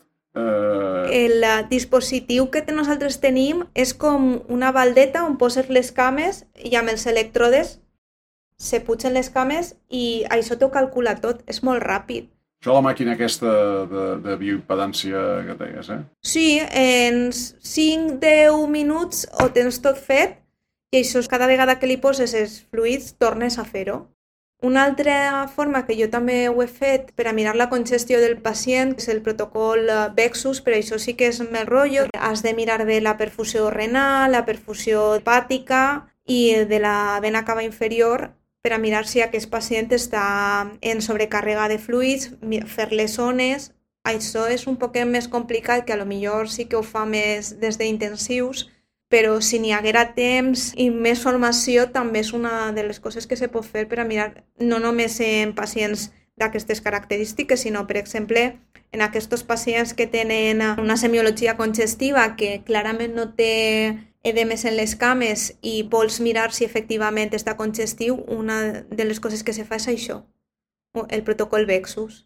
El dispositiu que nosaltres tenim és com una baldeta on poses les cames i amb els electrodes se pugen les cames i això t'ho calcula tot, és molt ràpid. Això la màquina aquesta de bioimpedància que deies, Sí, en 5-10 minuts ho tens tot fet i això cada vegada que li poses els fluids tornes a fer-ho. Una altra forma que jo també ho he fet per a mirar la congestió del pacient és el protocol Vexus, però això sí que és més rotllo. Has de mirar bé la perfusió renal, la perfusió hepàtica i de la vena cava inferior per a mirar si aquest pacient està en sobrecàrrega de fluids, fer les zones. Això és un poc més complicat, que a lo millor sí que ho fa més des d'intensius, però si n'hi haguera temps i més formació també és una de les coses que se pot fer per a mirar no només en pacients d'aquestes característiques, sinó, per exemple, en aquests pacients que tenen una semiologia congestiva que clarament no té edemes en les cames i vols mirar si efectivament està congestiu, una de les coses que se fa és això, el protocol Vexus.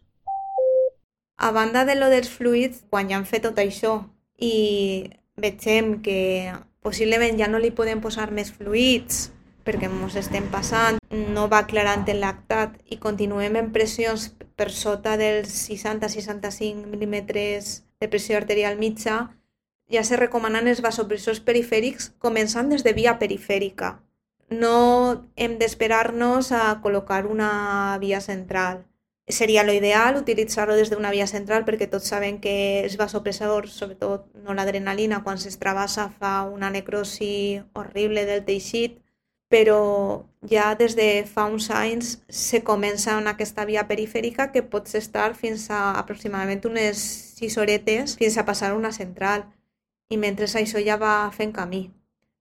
A banda de lo dels fluids, quan ja han fet tot això i vegem que possiblement ja no li podem posar més fluids perquè ens estem passant, no va aclarant el lactat i continuem en pressions per sota dels 60-65 mil·límetres de pressió arterial mitja, ja se recomanen els vasopressors perifèrics començant des de via perifèrica. No hem d'esperar-nos a col·locar una via central. Seria l'ideal utilitzar-lo des d'una via central perquè tots sabem que els vasopressors, sobretot no l'adrenalina, quan s'extravasa fa una necrosi horrible del teixit, però ja des de fa uns anys se comença en aquesta via perifèrica que pots estar fins a aproximadament unes 6 horetes fins a passar una central i mentre això ja va fent camí.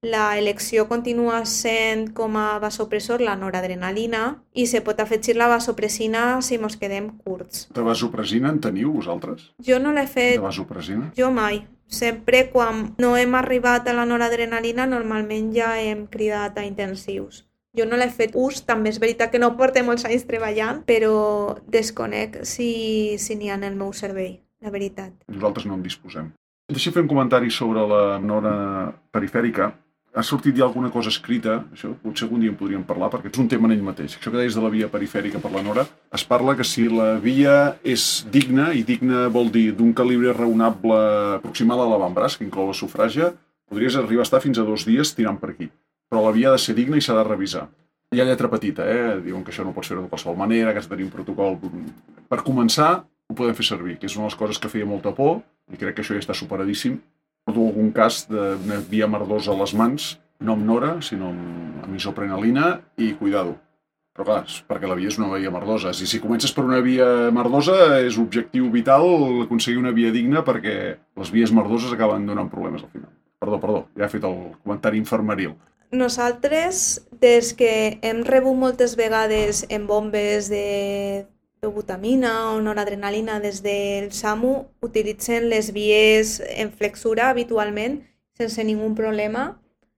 La elecció continua sent com a vasopressor la noradrenalina i se pot afegir la vasopressina si mos quedem curts. De vasopressina en teniu, vosaltres? Jo no l'he De fet, vasopressina? jo mai. Sempre quan no hem arribat a la noradrenalina normalment ja hem cridat a intensius. Jo no l'he fet ús, també és veritat que no porto molts anys treballant, però desconec si n'hi ha en el meu servei, la veritat. Nosaltres no en disposem. Deixa fer un comentari sobre la nora perifèrica. Ha sortit ja alguna cosa escrita, això potser algun dia en podríem parlar, perquè és un tema en ell mateix. Això que deies de la via perifèrica per la nora, es parla que si la via és digna, i digna vol dir d'un calibre raonable aproximal a l'avantbraç, que inclou la sufràgia, podries arribar a estar fins a 2 dies tirant per aquí. Però la via ha de ser digna i s'ha de revisar. Hi ha lletra petita, diuen que això no pots fer-ho de qualsevol manera, que has de tenir un protocol. Per començar, ho podem fer servir, que és una de les coses que feia molta por, i crec que això ja està superadíssim. Recordo algun cas d'una via merdosa a les mans, no amb nora, sinó amb isoprenalina, i cuidado. Però clar, perquè la via és una via merdosa. I si comences per una via merdosa, és objectiu vital aconseguir una via digna perquè les vies merdoses acaben donant problemes al final. Perdó, ja he fet el comentari infermeril. Nosaltres, des que hem rebut moltes vegades en bombes de butamina o noradrenalina des del SAMU, utilitzen les vies en flexura habitualment sense ningú problema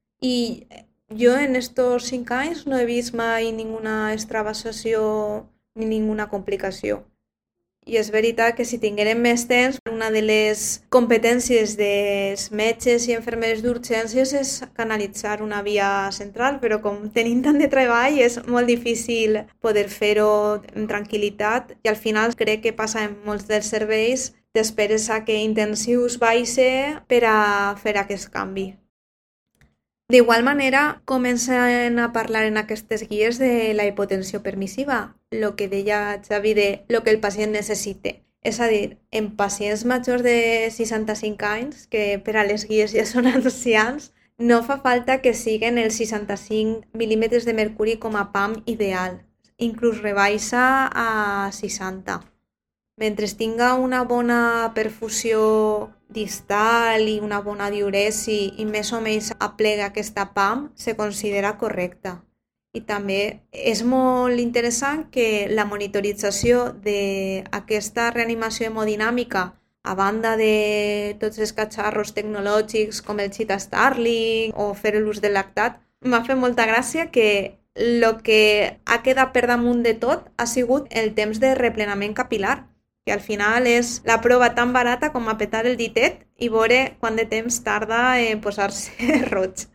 i jo en estos 5 anys no he vist mai ninguna extravasació ni ninguna complicació. I és veritat que si tinguérem més temps, una de les competències dels metges i infermeres d'urgències és canalitzar una via central, però com tenim tant de treball és molt difícil poder fer-ho amb tranquil·litat i al final crec que passa en molts dels serveis, t'esperes a que intensius baixe per a fer aquest canvi. D'igual manera, comencen a parlar en aquestes guies de la hipotensió permissiva, el que deia Xavi de lo que el pacient necessite. És a dir, en pacients majors de 65 anys, que per a les guies ja són ancians, no fa falta que siguen els 65 mil·límetres de mercuri com a PAM ideal. Inclús rebaixa a 60. Mentre tinga una bona perfusió distal i una bona diuresi i més o menys aplega aquesta PAM, se considera correcta. I també és molt interessant que la monitorització d'aquesta reanimació hemodinàmica, a banda de tots els catxarros tecnològics com el Cheetah Starling o fer l'ús del lactat, m'ha fet molta gràcia que el que ha quedat per damunt de tot ha sigut el temps de replenament capilar, que al final és la prova tan barata com apretar el ditet i veure quant de temps tarda en posar-se roig.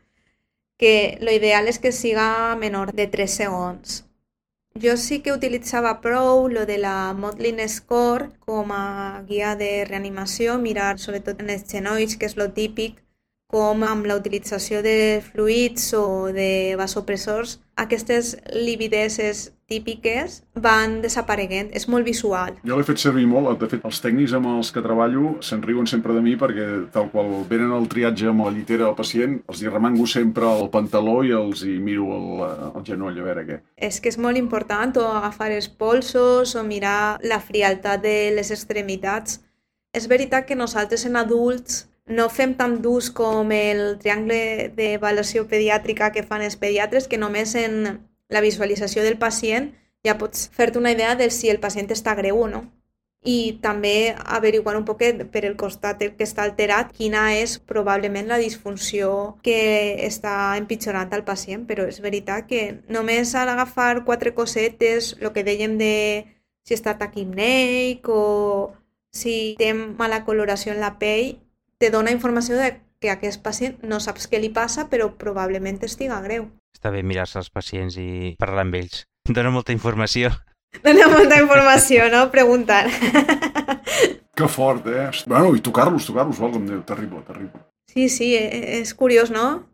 Que lo ideal és que siga menor de 3 segons. Jo sí que utilitzava prou lo de la Motlin Score com a guia de reanimació, mirar sobretot en els genolls, que és lo típic, com amb la utilització de fluids o de vasopressors, aquestes livideses típiques van desapareguent. És molt visual. Jo l'he fet servir molt. De fet, els tècnics amb els que treballo se'n riuen sempre de mi perquè tal qual venen al triatge amb la llitera del pacient, els hi remango sempre el pantaló i els hi miro el genoll a veure què. És que és molt important o agafar els polsos o mirar la frialtat de les extremitats. És veritat que nosaltres en adults no fem tan durs com el triangle d'avaluació pediàtrica que fan els pediatres, que només en la visualització del pacient ja pots fer-te una idea de si el pacient està greu o no. I també averiguar un poc per el costat que està alterat quina és probablement la disfunció que està empitjorant al pacient, però és veritat que només al agafar 4 cosetes, el que dèiem de si està taquimneic o si té mala coloració en la pell, te dona informació de que aquest pacient no saps què li passa, però probablement estiga greu. Està bé mirar-se els pacients i parlar amb ells. Dona molta informació. Dona molta informació, no? Preguntant. Que fort, Bueno, i tocar-los, com diu, terrible. Sí, és curiós, no?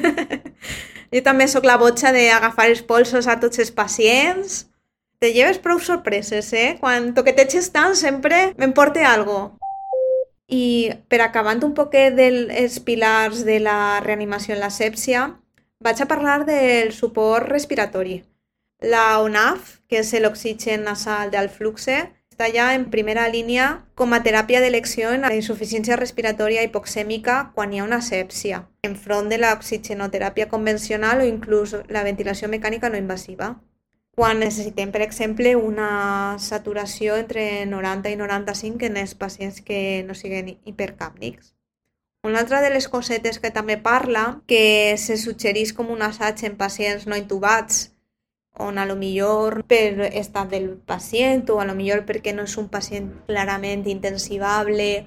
Jo també sóc la botxa d'agafar els polsos a tots els pacients. Te lleves prou sorpreses, Quan toqueteges tant sempre m'emporte algo. I per acabant un poquet dels pilars de la reanimació en l'asèpsia, vaig a parlar del suport respiratori. La ONAF, que és l'oxigen nasal d'alt fluxe, està ja en primera línia com a teràpia d'elecció en la insuficiència respiratòria hipoxèmica quan hi ha una asèpsia, enfront de l'oxigenoteràpia convencional o inclús la ventilació mecànica no invasiva. Quan necessitem, per exemple, una saturació entre 90 i 95 en els pacients que no siguin hipercàpnics. Una altra de les cosetes que també parla, que se suggereix com un assaig en pacients no intubats, on a lo millor per estat del pacient o a lo millor perquè no és un pacient clarament intensivable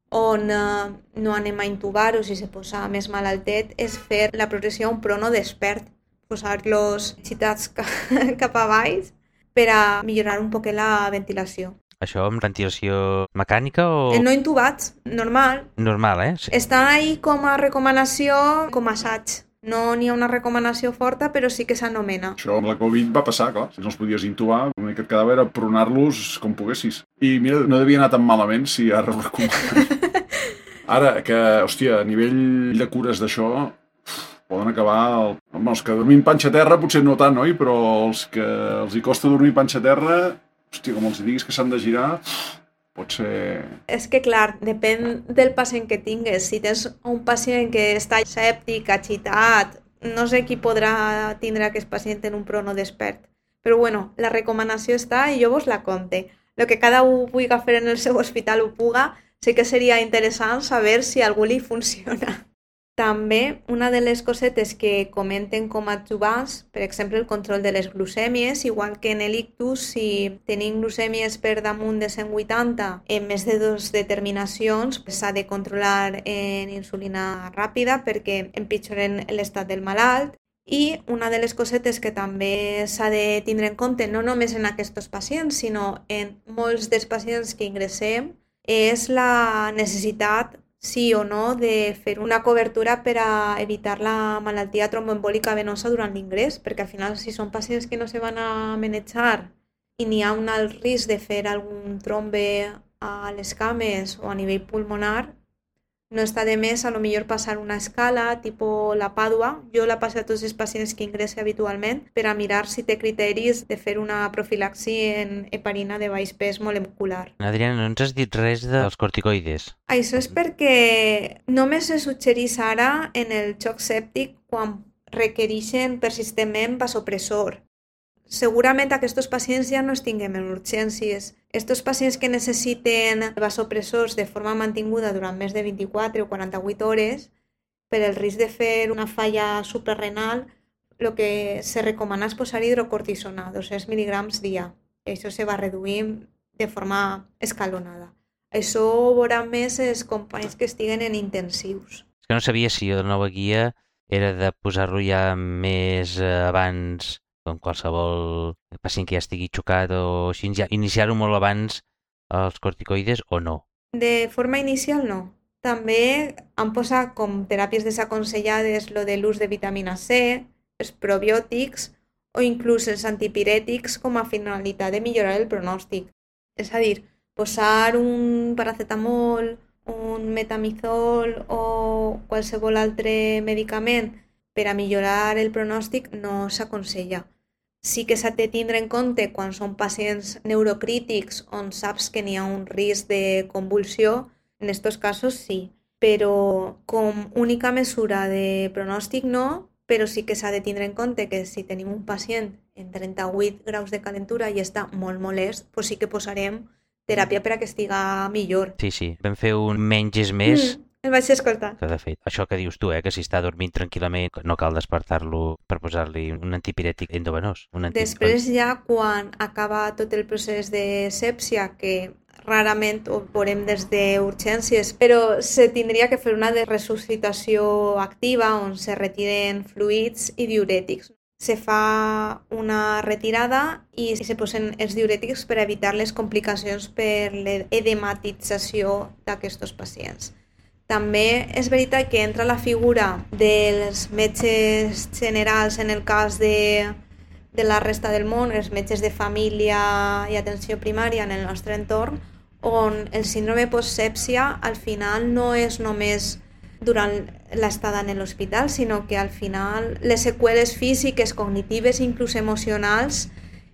on no anem a intubar-ho si se posa més malaltet, és fer la progressió a un prono despert, posar-los xitats cap a baix per a millorar un poc la ventilació. Això amb ventilació mecànica o...? No intubats, normal. Normal, eh? Sí. Està ahí com a recomanació, com a assaig. No n'hi ha una recomanació forta, però sí que s'anomena. Això amb la Covid va passar, clar. Si no els podies intubar, l'únic que et quedava era pronar-los com poguessis. I mira, no devia anar tan malament si ara ho recomanen. Ara, que, hòstia, a nivell de cures d'això, poden acabar... Els que dormim panxa a terra potser no tant, oi? Però els que els hi costa dormir panxa a terra, hòstia, com els diguis que s'han de girar... pot ser... És que, clar, depèn del pacient que tingues. Si tens un pacient que està sèptic, agitat, no sé qui podrà tindre aquest pacient en un prono despert. Però, bueno, la recomanació està i jo vos la conte. El que cada un vulgui fer en el seu hospital ho puga, sí que seria interessant saber si a algú li funciona. També, una de les cosetes que comenten com a adjuvants, per exemple, el control de les glucèmies, igual que en l'ictus, si tenim glucèmies per damunt de 180 en més de 2 determinacions, s'ha de controlar en insulina ràpida perquè empitjoren l'estat del malalt. I una de les cosetes que també s'ha de tindre en compte, no només en aquests pacients, sinó en molts dels pacients que ingressem, és la necessitat sí o no de fer una cobertura per a evitar la malaltia tromboembòlica venosa durant l'ingrés, perquè al final si són pacients que no se van a manejar i n'hi ha un alt risc de fer algun trombe a les cames o a nivell pulmonar, no està de més a lo millor passar una escala tipus la Pàdua. Jo la passo a tots els pacients que ingresse habitualment per a mirar si té criteris de fer una profilaxi en heparina de baix pes molecular. Adriana, no ens has dit res dels corticoides. Això és perquè només se suggereix ara en el xoc sèptic quan requereixen persistentment vasopressor. Segurament aquests pacients ja no es tinguem en urgències. Aquests pacients que necessiten vasopressors de forma mantinguda durant més de 24 o 48 hores, per el risc de fer una falla suprarrenal, el que se recomana és posar hidrocortisona, 200 mg dia. Això se va reduint de forma escalonada. Això ho veuran més els companys que estiguen en intensius. És que no sabia si la nova guia era de posar-lo ja més abans, com qualsevol pacient que ja estigui xocat o així, ja iniciar-ho molt abans els corticoides o no? De forma inicial no. També han posat com teràpies desaconsellades lo de l'ús de vitamina C, els probiòtics o inclús els antipirètics com a finalitat de millorar el pronòstic. És a dir, posar un paracetamol, un metamizol o qualsevol altre medicament per a millorar el pronòstic no s'aconsella. Sí que s'ha de tindre en compte quan són pacients neurocrítics on saps que n'hi ha un risc de convulsió, en aquests casos sí, però com única mesura de pronòstic no, però sí que s'ha de tindre en compte que si tenim un pacient en 38 graus de calentura i està molt molest, doncs sí que posarem teràpia per a que estiga millor. Sí, vam fer un menys és més. El vaig escoltar. Que de fet, això que dius tu, que si està dormint tranquil·lament no cal despertar-lo per posar-li un antipirètic endovenós. Després ja quan acaba tot el procés de sèpsia, que rarament ho veurem des d'urgències, però se tindria que fer una de resuscitació activa on se retiren fluids i diurètics. Se fa una retirada i se posen els diurètics per evitar les complicacions per l'edematització d'aquests pacients. També és veritat que entra la figura dels metges generals en el cas de la resta del món, els metges de família i atenció primària en el nostre entorn, on el síndrome postsèpsia al final no és només durant l'estada en l'hospital, sinó que al final les seqüeles físiques, cognitives i inclús emocionals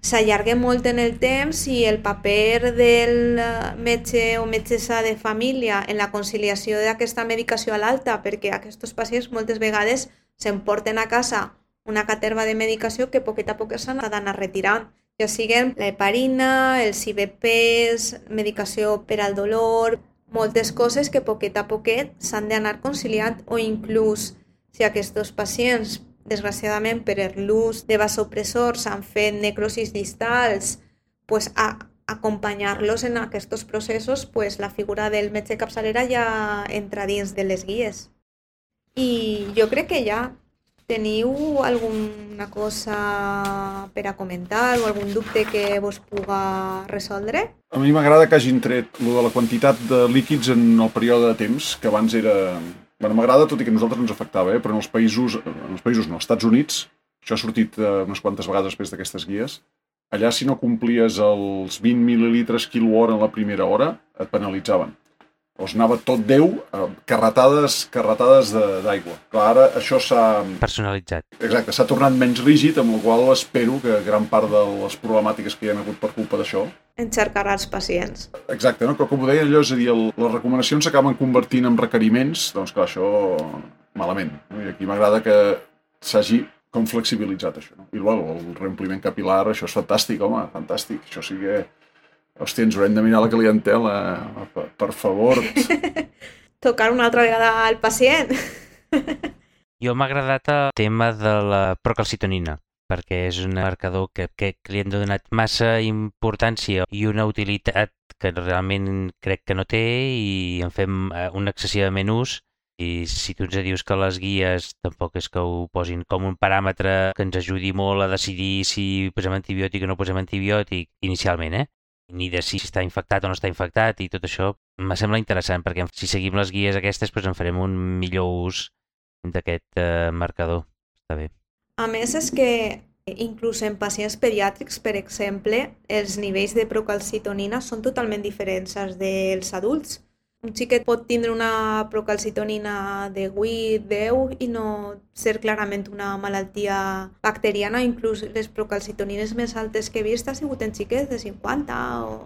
s'allarga molt en el temps i el paper del metge o metgessa de família en la conciliació d'aquesta medicació a l'alta, perquè aquests pacients moltes vegades s'emporten a casa una caterva de medicació que poquet a poc s'han d'anar retirant, ja siguin la heparina, els IVPs, medicació per al dolor, moltes coses que poquet a poquet s'han d'anar conciliant, o inclús si aquests pacients, desgraciadament per l'ús de vasopressors, han fet necrosis distals, pues acompanyar-los en aquests processos, pues la figura del metge capçalera ja entra dins de les guies. I jo crec que ja teniu alguna cosa per a comentar o algun dubte que vos puga resoldre? A mi m'agrada que hagin tret lo de la quantitat de líquids en el període de temps, que abans era... Bueno, m'agrada, tot i que a nosaltres ens afectava, però en els països no, als Estats Units, això ha sortit unes quantes vegades després d'aquestes guies, allà si no complies els 20 mil·lilitres quilo-hora en la primera hora, et penalitzaven. O anava tot 10, carretades d'aigua. Clar, ara això s'ha... Personalitzat. Exacte, s'ha tornat menys rígid, amb la qual espero que gran part de les problemàtiques que hi ha hagut per culpa d'això encercar els pacients. Exacte, no? Com ho deia allò, és a dir, les recomanacions s'acaben convertint en requeriments, doncs clar, això malament. No? I aquí m'agrada que s'hagi com flexibilitzat això. No? I luego, el reompliment capilar, això és fantàstic, home, fantàstic. Això sí que... Hòstia, ens haurem de mirar la clientela, per favor. Tocar una altra vegada al pacient. Jo m'ha agradat el tema de la procalcitonina, perquè és un marcador que li hem donat massa importància i una utilitat que realment crec que no té i en fem un excessivament ús. I si tu ens dius que les guies tampoc és que ho posin com un paràmetre que ens ajudi molt a decidir si posem antibiòtic o no posem antibiòtic inicialment, ni de si està infectat o no està infectat i tot això, me sembla interessant perquè si seguim les guies aquestes doncs en farem un millor ús d'aquest marcador. Està bé. A més és que inclús en pacients pediàtrics, per exemple, els nivells de procalcitonina són totalment diferents als dels adults. Un xiquet pot tindre una procalcitonina de 8, 10 i no ser clarament una malaltia bacteriana. Inclús les procalcitonines més altes que he vist ha sigut en xiquets de 50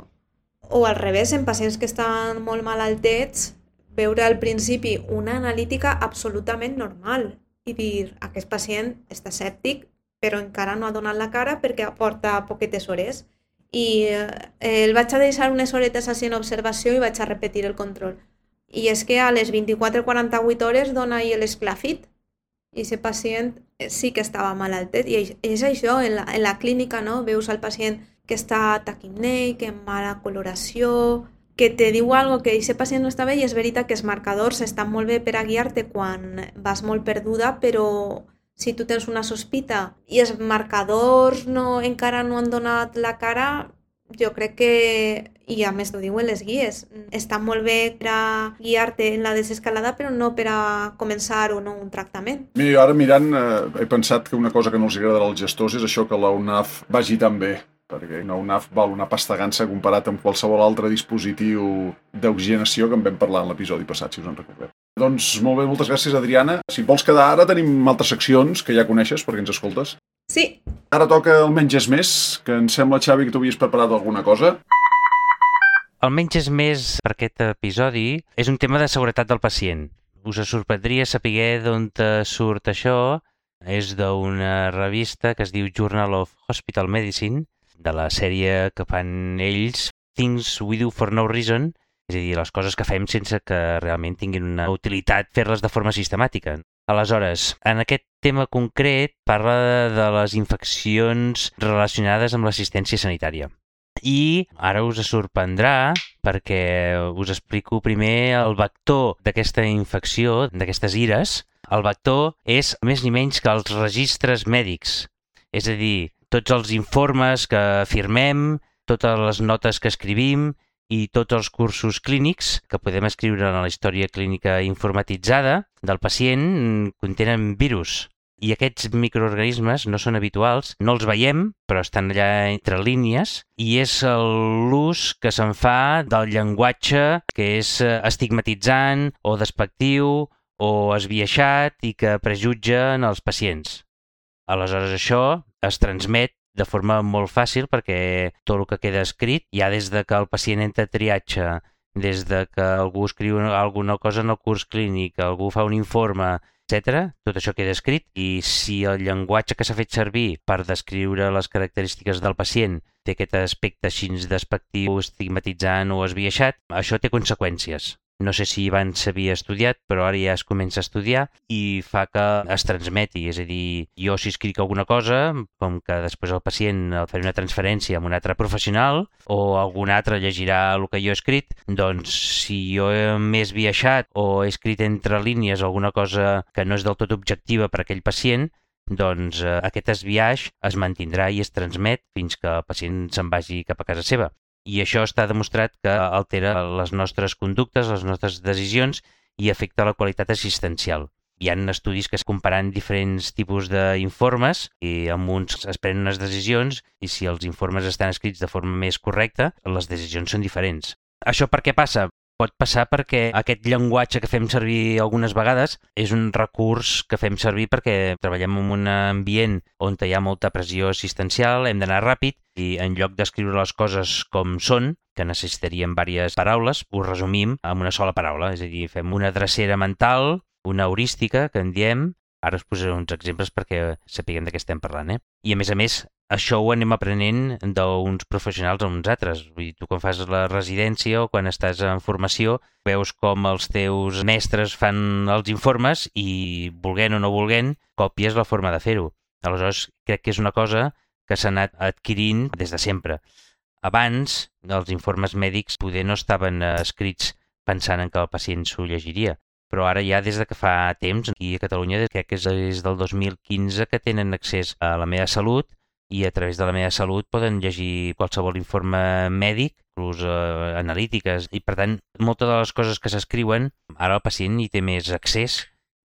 o al revés, en pacients que estan molt malaltets, veure al principi una analítica absolutament normal i dir, aquest pacient està escèptic però encara no ha donat la cara perquè porta poquetes hores. I el vaig a deixar unes horetes així en observació i vaig a repetir el control. I és que a les 24-48 hores dona ahir l'esclafit i aquest pacient sí que estava malaltet. I és això, en la clínica, no? Veus al pacient que està taquipneic, amb mala coloració, que te diu algo que aquest pacient no està bé i és veritat que els marcadors estan molt bé per a guiar-te quan vas molt perduda, però si tu tens una sospita i els marcadors encara no han donat la cara, jo crec que, i a més t'ho diuen les guies, està molt bé per a guiar-te en la desescalada, però no per a començar o no un tractament. Mira, jo ara mirant he pensat que una cosa que no els agradarà als gestors és això que la UNAF vagi tan bé, perquè una UNAF val una pasta gansa comparat amb qualsevol altre dispositiu d'oxigenació que en vam parlar en l'episodi passat, si us en recordeu. Doncs molt bé, moltes gràcies, Adriana. Si et vols quedar ara, tenim altres seccions que ja coneixes perquè ens escoltes. Sí. Ara toca el Menys és Més, que em sembla, Xavi, que tu havies preparat alguna cosa. El Menys és Més per aquest episodi és un tema de seguretat del pacient. Us sorprendria saber d'on surt això. És d'una revista que es diu Journal of Hospital Medicine, de la sèrie que fan ells, Things We Do for No Reason, és a dir, les coses que fem sense que realment tinguin una utilitat fer-les de forma sistemàtica. Aleshores, en aquest tema concret parla de les infeccions relacionades amb l'assistència sanitària. I ara us sorprendrà perquè us explico primer el vector d'aquesta infecció, d'aquestes ires. El vector és més ni menys que els registres mèdics, és a dir, tots els informes que firmem, totes les notes que escrivim i tots els cursos clínics que podem escriure en la història clínica informatitzada del pacient contenen virus. I aquests microorganismes no són habituals, no els veiem, però estan allà entre línies, i és l'ús que se'n fa del llenguatge que és estigmatitzant o despectiu o esbiaixat i que prejutgen els pacients. Aleshores això es transmet de forma molt fàcil perquè tot el que queda escrit, ja des de que el pacient entra a triatge, des de que algú escriu alguna cosa en el curs clínic, algú fa un informe, etc., tot això queda escrit i si el llenguatge que s'ha fet servir per descriure les característiques del pacient té aquest aspecte així despectiu, estigmatitzant o esbiaixat, això té conseqüències. No sé si abans s'havia estudiat, però ara ja es comença a estudiar i fa que es transmeti. És a dir, jo si escric alguna cosa, com que després el pacient farà una transferència amb un altre professional o algun altre llegirà el que jo he escrit, doncs si jo m'he esbiaixat o he escrit entre línies alguna cosa que no és del tot objectiva per a aquell pacient, doncs aquest esbiaix es mantindrà i es transmet fins que el pacient se'n vagi cap a casa seva. I això està demostrat que altera les nostres conductes, les nostres decisions i afecta la qualitat assistencial. Hi ha estudis que es comparen diferents tipus d'informes i amb uns es prenen unes decisions i si els informes estan escrits de forma més correcta, les decisions són diferents. Això per què passa? Pot passar perquè aquest llenguatge que fem servir algunes vegades és un recurs que fem servir perquè treballem en un ambient on hi ha molta pressió assistencial, hem d'anar ràpid i en lloc d'escriure les coses com són, que necessitarien diverses paraules, ho resumim amb una sola paraula. És a dir, fem una drecera mental, una heurística, que en diem. Ara us posaré uns exemples perquè sapiguem de què estem parlant. I a més, això ho anem aprenent d'uns professionals a uns altres. Vull dir, tu quan fas la residència o quan estàs en formació veus com els teus mestres fan els informes i, volent o no volent, copies la forma de fer-ho. Aleshores, crec que és una cosa que s'ha anat adquirint des de sempre. Abans, els informes mèdics poder no estaven escrits pensant en que el pacient s'ho llegiria, però ara ja des de que fa temps, aquí a Catalunya, crec que és des del 2015 que tenen accés a la meva salut i a través de la meva salut poden llegir qualsevol informe mèdic, inclús analítiques, i per tant, moltes de les coses que s'escriuen, ara el pacient hi té més accés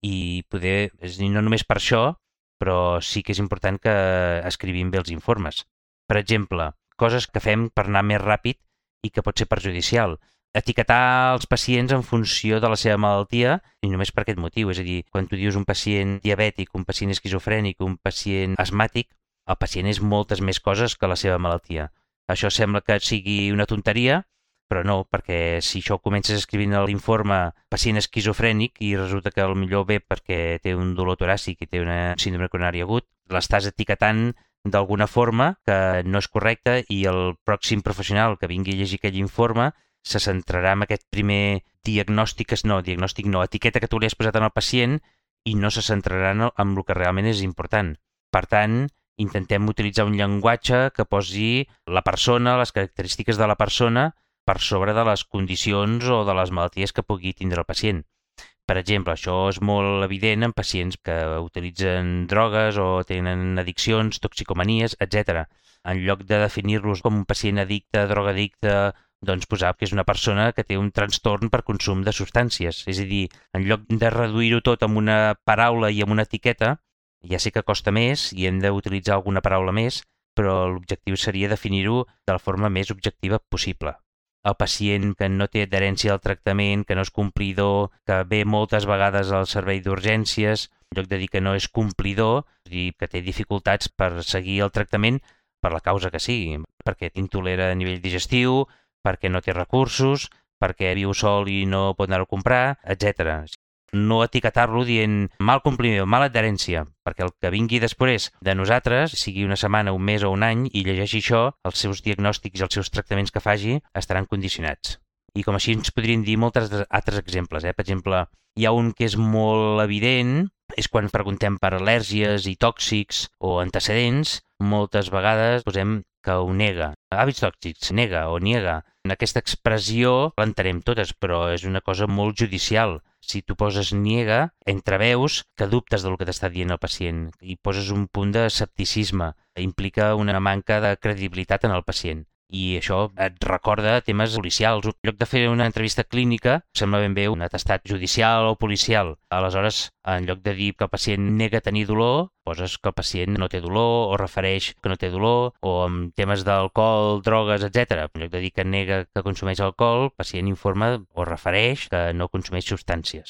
i poder, és a dir, no només per això, però sí que és important que escrivim bé els informes. Per exemple, coses que fem per anar més ràpid i que pot ser perjudicial. Etiquetar els pacients en funció de la seva malaltia i només per aquest motiu. És a dir, quan tu dius un pacient diabètic, un pacient esquizofrènic, un pacient asmàtic, el pacient és moltes més coses que la seva malaltia. Això sembla que sigui una tonteria, però no, perquè si això comences escrivint l'informe pacient esquizofrènic i resulta que potser ve perquè té un dolor toràcic i té una síndrome coronari agut, l'estàs etiquetant d'alguna forma que no és correcta i el pròxim professional que vingui a llegir aquell informe se centrarà en aquest primer diagnòstic no, etiqueta que tu li has posat en el pacient i no se centrarà en el que realment és important. Per tant, intentem utilitzar un llenguatge que posi la persona, les característiques de la persona, per sobre de les condicions o de les malalties que pugui tindre el pacient. Per exemple, això és molt evident en pacients que utilitzen drogues o tenen addiccions, toxicomanies, etc. En lloc de definir-los com un pacient addicte, drogadicte, doncs posar que és una persona que té un trastorn per consum de substàncies. És a dir, en lloc de reduir-ho tot amb una paraula i amb una etiqueta, ja sé que costa més i hem d'utilitzar alguna paraula més, però l'objectiu seria definir-ho de la forma més objectiva possible. El pacient que no té adherència al tractament, que no és complidor, que ve moltes vegades al servei d'urgències, en lloc de dir que no és complidor, és a dir, que té dificultats per seguir el tractament per la causa que sigui, perquè intolera a nivell digestiu, perquè no té recursos, perquè viu sol i no pot anar a comprar, etc. No etiquetar-lo dient mal compliment, mala adherència, perquè el que vingui després de nosaltres, sigui una setmana, un mes o un any, i llegeixi això, els seus diagnòstics i els seus tractaments que faci estaran condicionats. I com així ens podrien dir molts altres exemples. Per exemple, hi ha un que és molt evident, és quan preguntem per al·lèrgies i tòxics o antecedents, moltes vegades posem que ho nega. Hàbits tòxics, nega o niega. Aquesta expressió l'entenem totes, però és una cosa molt judicial. Si tu poses niega, entreveus que dubtes del que t'està dient el pacient i poses un punt d'escepticisme. Implica una manca de credibilitat en el pacient. I això et recorda temes policials. En lloc de fer una entrevista clínica, sembla ben bé un atestat judicial o policial. Aleshores, en lloc de dir que el pacient nega tenir dolor, poses que el pacient no té dolor o refereix que no té dolor, o en temes d'alcohol, drogues, etc. En lloc de dir que nega que consumeix alcohol, el pacient informa o refereix que no consumeix substàncies.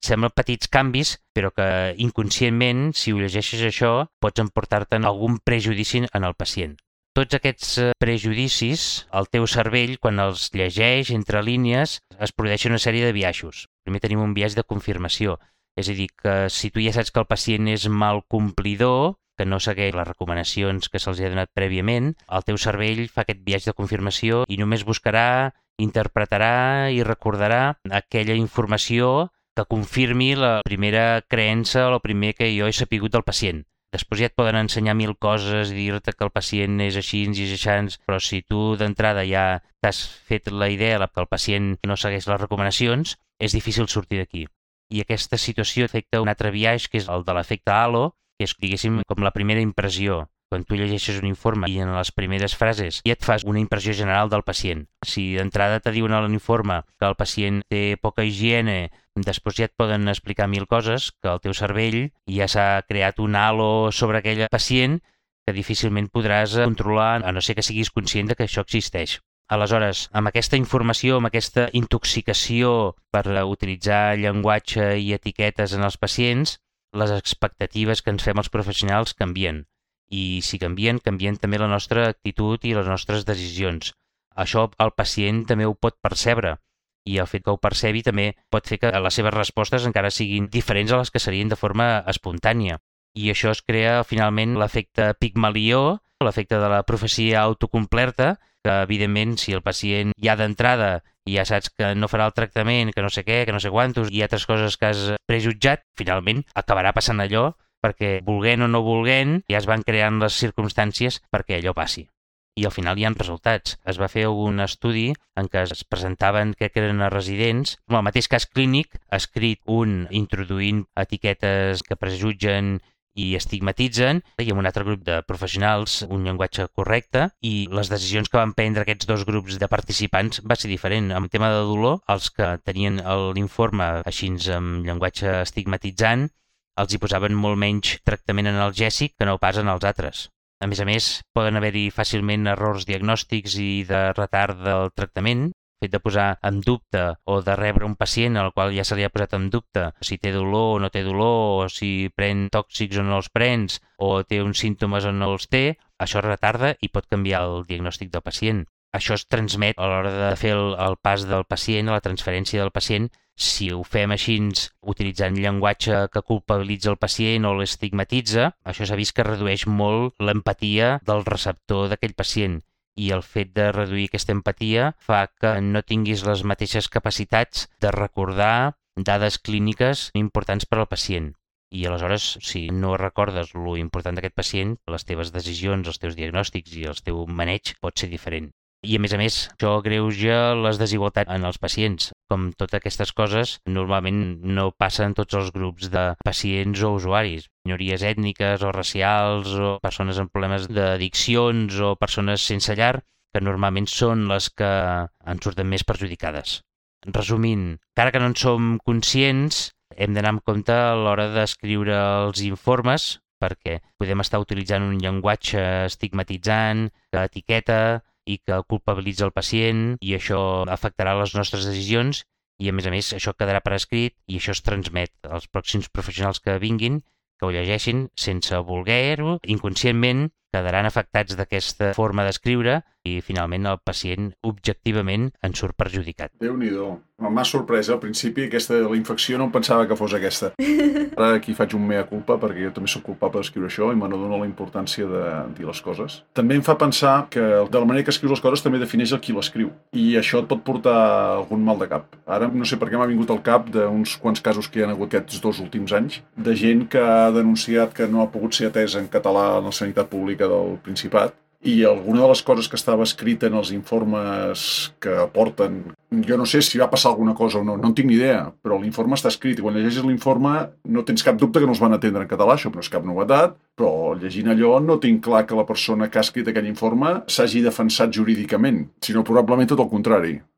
Semblen petits canvis, però que inconscientment, si ho llegeixes això, pots emportar-te'n algun prejudici en el pacient. Tots aquests prejudicis, el teu cervell, quan els llegeix entre línies, es produeix una sèrie de biaixos. Primer tenim un biaix de confirmació, és a dir, que si tu ja saps que el pacient és mal complidor, que no segueix les recomanacions que se'ls ha donat prèviament, el teu cervell fa aquest biaix de confirmació i només buscarà, interpretarà i recordarà aquella informació que confirmi la primera creença o el primer que jo he sapigut del pacient. Després ja et poden ensenyar 1000 coses i dir-te que el pacient és així i és així, però si tu d'entrada ja t'has fet la idea que el pacient no segueix les recomanacions, és difícil sortir d'aquí. I aquesta situació afecta un altre biaix, que és el de l'efecte halo, que és, diguéssim, com la primera impressió. Quan tu llegeixes un informe i en les primeres frases ja et fas una impressió general del pacient. Si d'entrada te diuen a l'informe que el pacient té poca higiene, després ja et poden explicar 1000 coses, que el teu cervell ja s'ha creat un halo sobre aquell pacient que difícilment podràs controlar, a no ser que siguis conscient de que això existeix. Aleshores, amb aquesta informació, amb aquesta intoxicació per utilitzar llenguatge i etiquetes en els pacients, les expectatives que ens fem els professionals canvien. I si canvien, canvien també la nostra actitud i les nostres decisions. Això el pacient també ho pot percebre i el fet que ho percebi també pot fer que les seves respostes encara siguin diferents a les que serien de forma espontània. I això es crea finalment l'efecte Pigmalió, l'efecte de la profecia autocomplerta, que evidentment si el pacient ja d'entrada ja saps que no farà el tractament, que no sé què, que no sé quantos, i altres coses que has prejutjat, finalment acabarà passant allò perquè, volent o no volent, ja es van creant les circumstàncies perquè allò passi. I al final hi ha resultats. Es va fer un estudi en què es presentaven que eren residents, amb el mateix cas clínic, escrit un introduint etiquetes que prejutgen i estigmatitzen, i amb un altre grup de professionals un llenguatge correcte, i les decisions que van prendre aquests dos grups de participants va ser diferent. En tema de dolor, els que tenien l'informe així amb llenguatge estigmatitzant, els hi posaven molt menys tractament analgèsic que no pas en els altres. A més, poden haver-hi fàcilment errors diagnòstics i de retard del tractament, fet de posar en dubte o de rebre un pacient al qual ja se li ha posat en dubte si té dolor o no té dolor, o si pren tòxics o no els prens, o té uns símptomes o no els té, això retarda i pot canviar el diagnòstic del pacient. Això es transmet a l'hora de fer el pas del pacient, a la transferència del pacient. Si ho fem així, utilitzant llenguatge que culpabilitza el pacient o l'estigmatitza, això s'ha vist que redueix molt l'empatia del receptor d'aquell pacient. I el fet de reduir aquesta empatia fa que no tinguis les mateixes capacitats de recordar dades clíniques importants per al pacient. I aleshores, si no recordes lo important d'aquest pacient, les teves decisions, els teus diagnòstics i el teu maneig pot ser diferent. I a més, això agreuja les desigualtats en els pacients. Com totes aquestes coses, normalment no passen en tots els grups de pacients o usuaris. Minories ètniques o racials o persones amb problemes d'addiccions o persones sense llar, que normalment són les que en surten més perjudicades. Resumint, encara que no en som conscients, hem d'anar amb compte a l'hora d'escriure els informes, perquè podem estar utilitzant un llenguatge estigmatitzant, que etiqueta i que culpabilitza el pacient, i això afectarà les nostres decisions, i a més això quedarà per escrit i això es transmet als pròxims professionals que vinguin, que ho llegeixin sense voler-ho, inconscientment quedaran afectats d'aquesta forma d'escriure i finalment el pacient objectivament en surt perjudicat. Déu-n'hi-do. M'ha sorprès al principi aquesta de la infecció, no em pensava que fos aquesta. Ara aquí faig un mea culpa perquè jo també soc culpable d'escriure això i me n'adono la importància de dir les coses. També em fa pensar que de la manera que escrius les coses també defineix el qui l'escriu i això et pot portar algun mal de cap. Ara no sé per què m'ha vingut al cap d'uns quants casos que hi ha hagut aquests 2 últims anys de gent que ha denunciat que no ha pogut ser atesa en català en la sanitat pública del Principat. I alguna de les coses que estava escrita en els informes que aporten, jo no sé si va passar alguna cosa o no, no en tinc ni idea, però l'informe està escrit i quan llegeixes l'informe no tens cap dubte que no els van atendre en català, això no és cap novetat, però llegint allò no tinc clar que la persona que ha escrit aquell informe s'hagi defensat jurídicament, sinó probablement tot el contrari.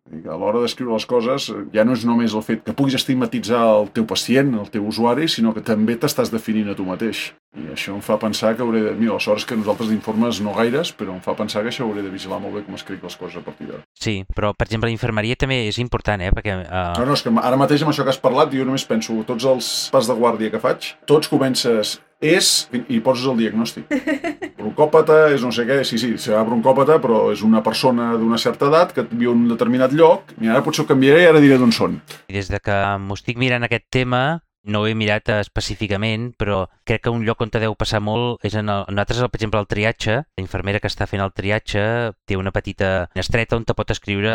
A l'hora d'escriure les coses ja no és només el fet que puguis estigmatitzar el teu pacient, el teu usuari, sinó que també t'estàs definint a tu mateix. I això em fa pensar que hauré de... Mira, la sort és que nosaltres d'informes no gaires, però em fa pensar que això hauré de vigilar molt bé com escric les coses a partir d'ara. Sí, però, per exemple, la infermeria també és important, perquè... No, és que ara mateix amb això que has parlat, jo només penso, tots els pas de guàrdia que faig, tots comences... i poses el diagnòstic. Broncòpata és no sé què, sí, serà broncòpata, però és una persona d'una certa edat que viu en un determinat lloc, i ara potser ho canviaré i ara diré d'on són. Des de que m'ho estic mirant aquest tema, no ho he mirat específicament, però crec que un lloc on te deu passar molt és nosaltres, per exemple, el triatge. La infermera que està fent el triatge té una petita estreta on te pot escriure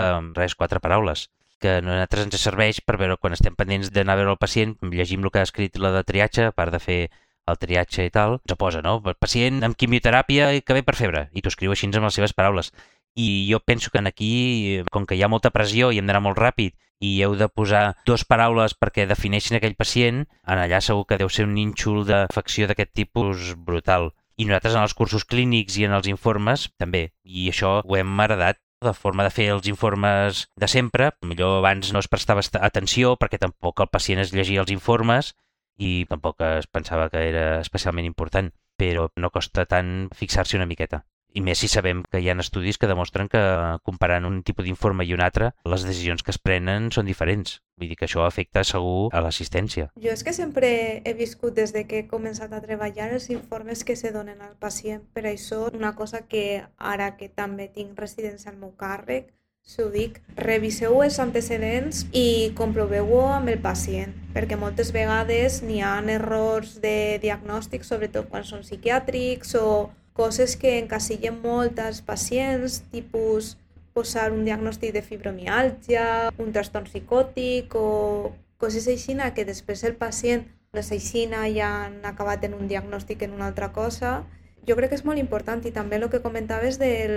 4 paraules, que a nosaltres ens serveix per veure quan estem pendents d'anar a veure el pacient, llegim el que ha escrit la de triatge, a part de fer el triatge i tal, ens posa, no? Pacient amb quimioteràpia que ve per febre, i t'ho escriu així amb les seves paraules. I jo penso que aquí, com que hi ha molta pressió i hem d'anar molt ràpid i heu de posar 2 paraules perquè defineixin aquell pacient, en allà segur que deu ser un nínxol d'afecció d'aquest tipus brutal. I nosaltres en els cursos clínics i en els informes també, i això ho hem heredat. La forma de fer els informes de sempre, millor abans no es prestava atenció perquè tampoc el pacient es llegia els informes i tampoc es pensava que era especialment important, però no costa tant fixar-s'hi una miqueta. I més si sabem que hi ha estudis que demostren que comparant un tipus d'informe i un altre, les decisions que es prenen són diferents. Vull dir que això afecta segur a l'assistència. Jo és que sempre he viscut des de que he començat a treballar els informes que se donen al pacient. Per això una cosa que ara que també tinc residència al meu càrrec, s'ho dic, reviseu els antecedents i comproveu-ho amb el pacient, perquè moltes vegades n'hi ha errors de diagnòstic, sobretot quan són psiquiàtrics o coses que encasillen molt als pacients, tipus posar un diagnòstic de fibromiàlgia, un trastorn psicòtic o coses així que després el pacient les aixina i han acabat en un diagnòstic en una altra cosa. Jo crec que és molt important i també el que comentaves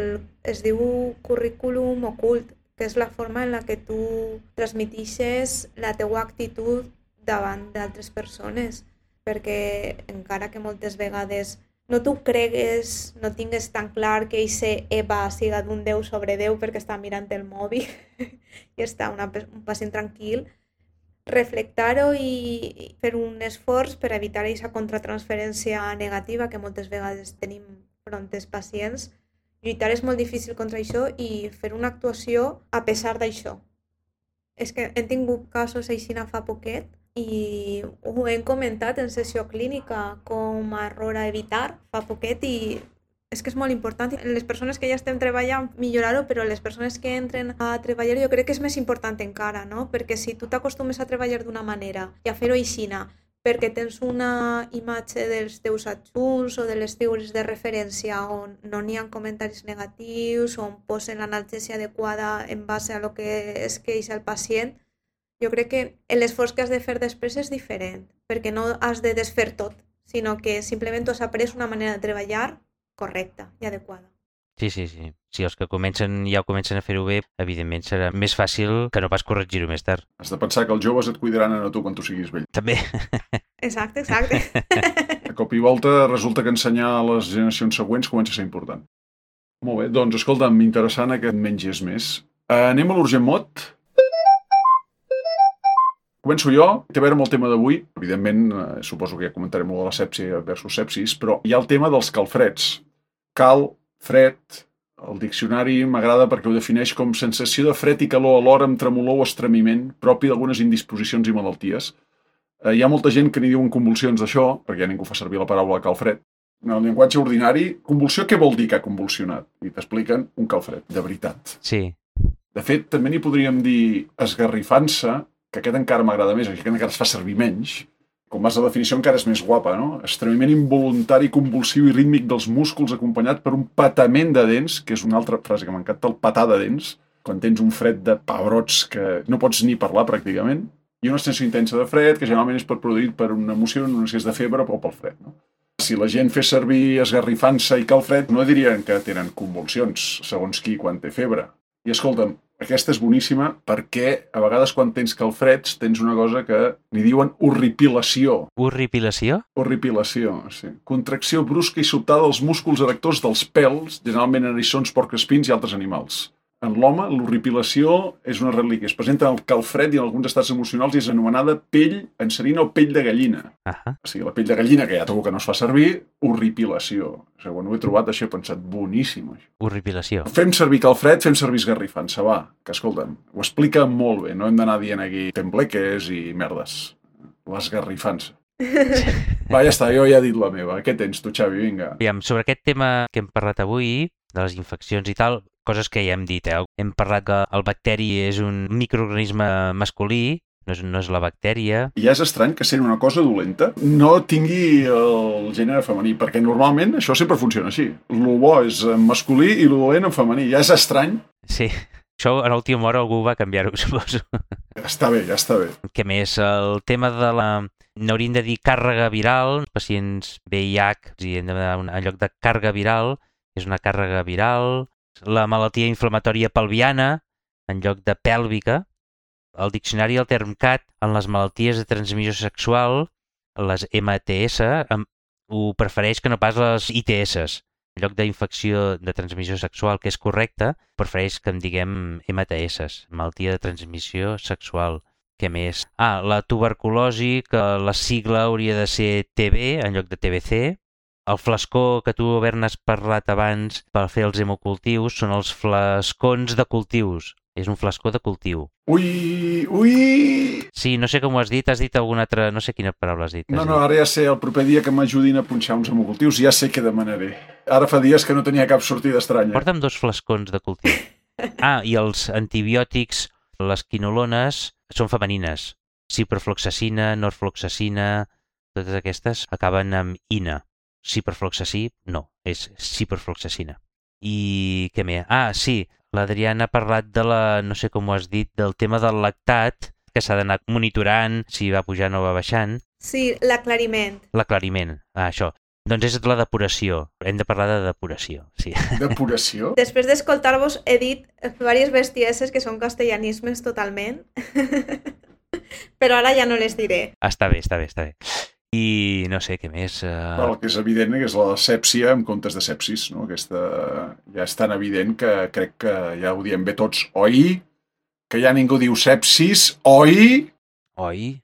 es diu currículum ocult, que és la forma en la que tu transmetixes la teua actitud davant d'altres persones, perquè encara que moltes vegades no t'ho cregues, no tingues tan clar que eixe Eva siga d'un 10 sobre 10 perquè està mirant el mòbil i està un pacient tranquil, reflectar-ho i fer un esforç per evitar aquesta contratransferència negativa que moltes vegades tenim front als pacients. Lluitar és molt difícil contra això i fer una actuació a pesar d'això. És que hem tingut casos així fa poquet i ho hem comentat en sessió clínica com a error a evitar fa poquet i és que és molt important. Les persones que ja estem treballant, millorar-ho, però les persones que entren a treballar jo crec que és més important encara, no? Perquè si tu t'acostumes a treballar d'una manera i a fer-ho aixina, perquè tens una imatge dels teus adjunts o de les teus de referència on no n'hi ha comentaris negatius, on posen l'analgèsia adequada en base a lo que es queixa el pacient, jo crec que l'esforç que has de fer després és diferent, perquè no has de desfer tot, sinó que simplement tu has après una manera de treballar correcta i adequada. Sí. Si els que ja comencen a fer-ho bé, evidentment serà més fàcil que no pas corregir-ho més tard. Has de pensar que els joves et cuidaran a tu quan tu siguis vell. També. Exacte. A cop i volta resulta que ensenyar a les generacions següents comença a ser important. Molt bé, doncs escolta'm, interessant que et mengis més. Anem a l'urgent mot? Començo jo, té a veure amb el tema d'avui. Evidentment, suposo que ja comentarem molt de la sèpsia versus sepsis, però hi ha el tema dels calfreds. Cal, fred, el diccionari m'agrada perquè ho defineix com sensació de fred i calor alhora amb tremolor o estremiment, propi d'algunes indisposicions i malalties. Hi ha molta gent que n'hi diuen convulsions d'això, perquè ja ningú fa servir la paraula calfred. En el llenguatge ordinari, convulsió què vol dir que ha convulsionat? I t'expliquen un calfred, de veritat. Sí. De fet, també n'hi podríem dir esgarrifança, que aquest encara m'agrada més, aquest encara es fa servir menys. Com vas a la definició encara és més guapa, no? Estremiment involuntari, convulsiu i rítmic dels músculs acompanyat per un patament de dents, que és una altra frase que m'encanta, el patar de dents, quan tens un fred de pebrots que no pots ni parlar pràcticament, i una sensació intensa de fred, que generalment es pot produir per una emoció, no sé si és de febre o pel fred, no? Si la gent fes servir esgarrifança i calfred, no dirien que tenen convulsions, segons qui, quan té febre. I escolta'm, aquesta és boníssima perquè a vegades quan tens calfreds tens una cosa que n'hi diuen horripilació. Horripilació? Horripilació, sí. Contracció brusca i sobtada dels músculs erectors dels pèls, generalment en eriçons, porcoespins i altres animals. En l'home, l'horripilació és una relíquia. Es presenta el calfred i en alguns estats emocionals i és anomenada pell encerina o pell de gallina. O sigui, la pell de gallina, que ja trobo que no es fa servir, horripilació. O sigui, quan ho he trobat, això he pensat, boníssim. Això. Horripilació. Fem servir calfred, fem servir esgarrifança, va, que escolta'm, ho explica molt bé, no hem d'anar dient aquí tembleques i merdes. L'esgarrifança. Va, ja està, jo ja he dit la meva. Què tens tu, Xavi? Vinga. Aviam, sobre aquest tema que hem parlat avui, de les infeccions i tal, coses que ja hem dit, Hem parlat que el bacteri és un microorganisme masculí, no és la bactèria. Ja és estrany que sent una cosa dolenta no tingui el gènere femení, perquè normalment això sempre funciona així. Lo bo és en masculí i lo dolent en femení. Ja és estrany. Sí, això a l'última hora algú va canviar-ho, suposo. Ja està bé. Què més? El tema de la... N'hauríem de dir càrrega viral, pacients VIH, i hem de dar en lloc de càrrega viral, és una càrrega viral. La malaltia inflamatòria pelviana, en lloc de pèlvica. El diccionari del TermCat, en les malalties de transmissió sexual, les MTS, ho prefereix que no pas les ITS. En lloc d'infecció de transmissió sexual, que és correcte, prefereix que en diguem MTS, malaltia de transmissió sexual. Què més? La tuberculosi, que la sigla hauria de ser TB en lloc de TBC. El flascó que tu, Albert, n'has parlat abans per fer els hemocultius són els flascons de cultius. És un flascó de cultiu. Ui! Sí, no sé com ho has dit alguna altra... No sé quina paraula has dit. No, ara ja sé, el proper dia que m'ajudin a punxar uns hemocultius ja sé què demanaré. Ara fa dies que no tenia cap sortida estranya. Porta'm 2 flascons de cultiu. I els antibiòtics, les quinolones, són femenines. Ciprofloxacina, norfloxacina, totes aquestes acaben amb ina. Ciprofloxací, no, és ciprofloxacina. I què més? Sí, l'Adriana ha parlat de no sé com ho has dit, del tema del lactat, que s'ha d'anar monitorant si va pujant o va baixant. Sí, l'aclariment. L'aclariment, això. Doncs és la depuració. Hem de parlar de depuració, sí. Depuració? Després d'escoltar-vos he dit diverses bestieses que són castellanismes totalment, però ara ja no les diré. Està bé. I no sé què més... El que és evident és la sèpsia en comptes de sepsis, no? Aquesta ja és tan evident que crec que ja ho diem bé tots, oi? Que ja ningú diu sepsis, oi? Oi?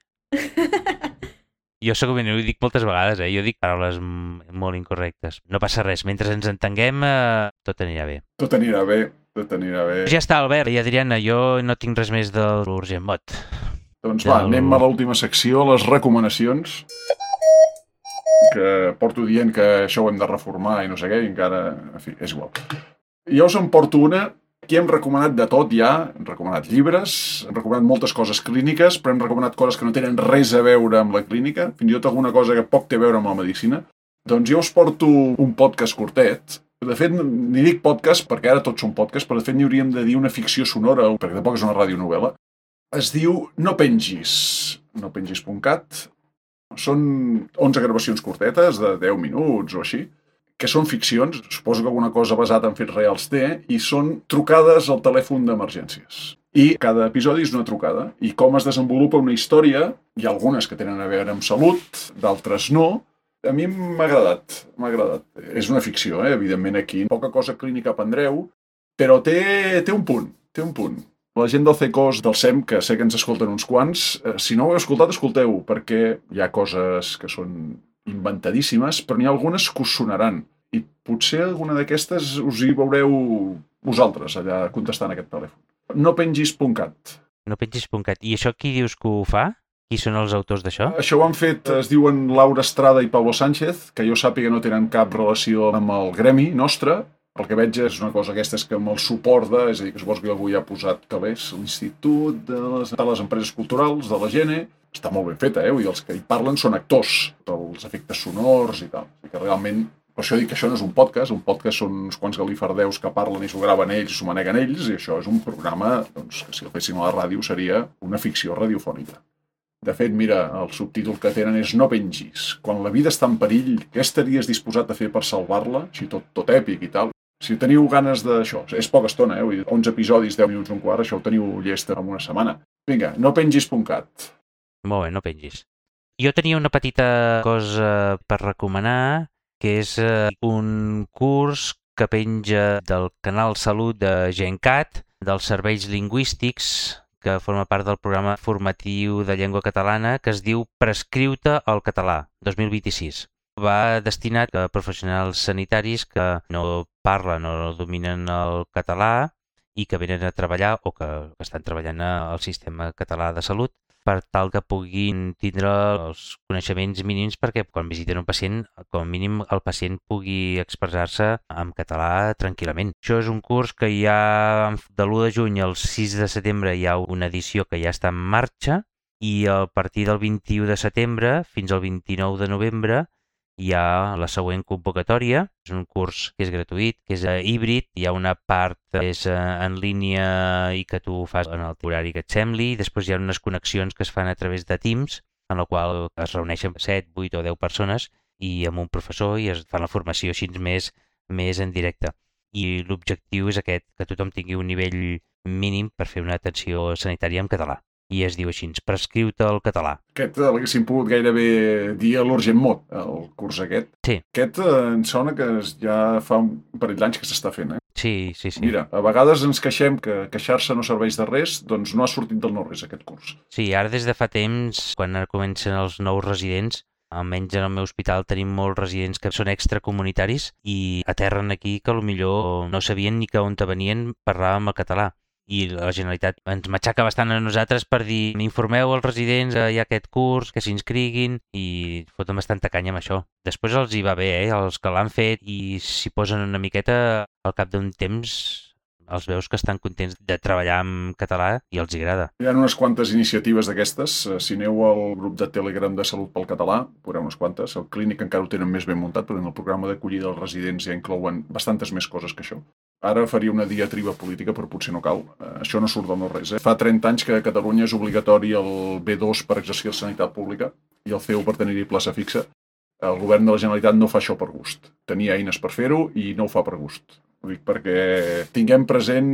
Jo segurament ho dic moltes vegades, Jo dic paraules molt incorrectes. No passa res, mentre ens entenguem, tot anirà bé. Tot anirà bé. Ja està, Albert i Adriana, jo no tinc res més de l'Urgent Bot. Doncs va, anem a l'última secció, les recomanacions, que porto dient que això ho hem de reformar i no sé què, i encara... En fi, és igual. Jo us en porto una. Aquí hem recomanat de tot ja, hem recomanat llibres, hem recomanat moltes coses clíniques, però hem recomanat coses que no tenen res a veure amb la clínica, fins i tot alguna cosa que poc té a veure amb la medicina. Doncs jo us porto un podcast curtet. De fet, ni dic podcast perquè ara tots són podcasts, però de fet n'hi hauríem de dir una ficció sonora, perquè tampoc és una radionovel·la. Es diu No pengis, nopengis.cat. Són 11 gravacions curtetes de 10 minuts o així, que són ficcions, suposo que alguna cosa basada en fets reals té, i són trucades al telèfon d'emergències. I cada episodi és una trucada. I com es desenvolupa una història, hi ha algunes que tenen a veure amb salut, d'altres no. A mi m'ha agradat. És una ficció, evidentment aquí. Poca cosa clínica aprendreu, però té un punt. La gent del CECOS, del SEM, que sé que ens escolten uns quants, si no ho heu escoltat, escolteu, perquè hi ha coses que són inventadíssimes, però n'hi ha algunes que us sonaran. I potser alguna d'aquestes us hi veureu vosaltres, allà contestant aquest telèfon. Nopengis.cat. Nopengis.cat. I això qui dius que ho fa? Qui són els autors d'això? Això ho han fet, es diuen Laura Estrada i Pablo Sánchez, que jo sàpiga no tenen cap relació amb el gremi nostre. El que veig és una cosa aquestes que amb el suport de, és a dir, que suposo que algú ja ha posat que és l'Institut de les Empreses Culturals, de la GENE. Està molt ben feta, i els que hi parlen són actors, dels efectes sonors i tal. I que realment, per això dic que això no és un podcast són uns quants galifardeus que parlen i s'ho graven ells i s'ho maneguen ells, i això és un programa doncs, que si el fessin a la ràdio seria una ficció radiofònica. De fet, mira, el subtítol que tenen és No pengis. Quan la vida està en perill, què estaries disposat a fer per salvar-la? Així tot èpic i tal. Si teniu ganes d'això, és poca estona, 11 episodis, 10 minuts, un quart, això ho teniu llest en una setmana. Vinga, nopengis.cat. Molt bé, no pengis. Jo tenia una petita cosa per recomanar, que és un curs que penja del canal Salut de GenCat, dels serveis lingüístics que forma part del programa formatiu de llengua catalana que es diu Prescriu-te el català 2026. Va destinat a professionals sanitaris que no parlen o no dominen el català i que venen a treballar o que estan treballant al sistema català de salut per tal que puguin tindre els coneixements mínims perquè quan visiten un pacient, com a mínim el pacient pugui expressar-se en català tranquil·lament. Això és un curs que hi ha de l'1 de juny al 6 de setembre hi ha una edició que ja està en marxa i a partir del 21 de setembre fins al 29 de novembre hi ha la següent convocatòria. És un curs que és gratuït, que és híbrid. Hi ha una part que és en línia i que tu fas en el horari que et sembli. Després hi ha unes connexions que es fan a través de Teams, en la qual es reuneixen 7, 8 o 10 persones i amb un professor i es fa la formació així més en directe. I l'objectiu és aquest, que tothom tingui un nivell mínim per fer una atenció sanitària en català. I es diu així, Prescriu-te el català. Aquest l'haguéssim pogut gairebé dir a l'Urgent Mot, el curs aquest. Sí. Aquest em sona que ja fa un parell d'anys que s'està fent, Sí. Mira, a vegades ens queixem que queixar-se no serveix de res, doncs no ha sortit del no-res aquest curs. Sí, ara des de fa temps, quan comencen els nous residents, almenys en el meu hospital tenim molts residents que són extracomunitaris i aterren aquí que potser no sabien ni que on venien parlàvem el català. I la Generalitat ens matxaca bastant a nosaltres per dir informeu als residents que hi ha aquest curs, que s'inscriguin i foten bastanta canya amb això. Després els hi va bé, els que l'han fet i s'hi posen una miqueta al cap d'un temps els veus que estan contents de treballar en català i els agrada. Hi ha unes quantes iniciatives d'aquestes. Si aneu al grup de Telegram de Salut pel Català, veureu unes quantes. El clínic encara ho tenen més ben muntat, perquè en el programa d'acollida dels residents ja inclouen bastantes més coses que això. Ara faria una diatriba política, però potser no cal. Això no surt del no-res. Fa 30 anys que a Catalunya és obligatori el B2 per exercir la sanitat pública i el C1 per tenir-hi plaça fixa. El govern de la Generalitat no fa això per gust. Tenia eines per fer-ho i no ho fa per gust. Ho dic perquè tinguem present...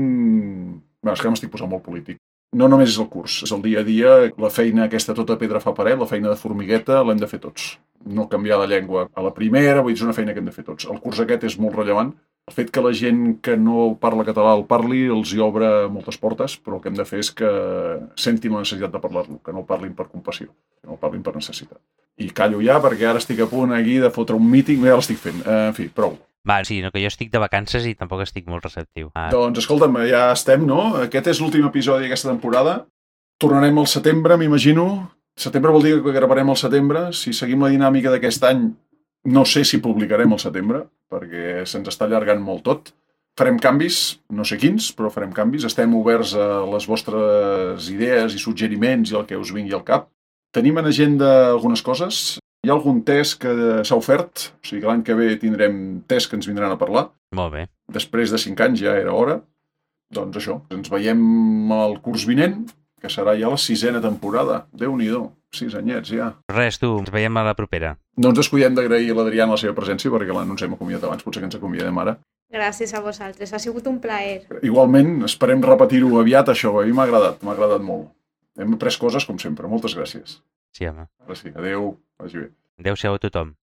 Bé, és que m'estic posant molt polític. No només és el curs, és el dia a dia, la feina aquesta tota pedra fa paret, la feina de formigueta l'hem de fer tots. No canviar de llengua a la primera, vull dir, és una feina que hem de fer tots. El curs aquest és molt rellevant. El fet que la gent que no parla català el parli els hi obre moltes portes, però el que hem de fer és que sentin la necessitat de parlar-lo, que no el parlin per compassió, que no el parlin per necessitat. I callo ja, perquè ara estic a punt aquí de fotre un míting, ja l'estic fent. En fi, prou. Va, sí, no, que jo estic de vacances i tampoc estic molt receptiu. Doncs escolta'm, ja estem, no? Aquest és l'últim episodi d'aquesta temporada. Tornarem al setembre, m'imagino. Setembre vol dir que gravarem al setembre. Si seguim la dinàmica d'aquest any, no sé si publicarem al setembre, perquè se'ns està allargant molt tot. Farem canvis, no sé quins, però farem canvis. Estem oberts a les vostres idees i suggeriments i el que us vingui al cap. Tenim en agenda algunes coses. Hi ha algun test que s'ha ofert, o sigui que l'any que ve tindrem test que ens vindran a parlar. Molt bé. Després de 5 anys ja era hora. Doncs això, ens veiem al curs vinent, que serà ja la 6ª temporada. Déu-n'hi-do, 6 anyets ja. Res, tu, ens veiem a la propera. No ens descuidem d'agrair a l'Adriana la seva presència, perquè no ens hem acomiadat abans, potser que ens acomiadem ara. Gràcies a vosaltres, ha sigut un plaer. Igualment, esperem repetir-ho aviat, això, a mi m'ha agradat molt. Hem après coses com sempre, moltes gràcies. Sí, home. Ara sí, adéu, vagi bé. Adéu-siau a tothom.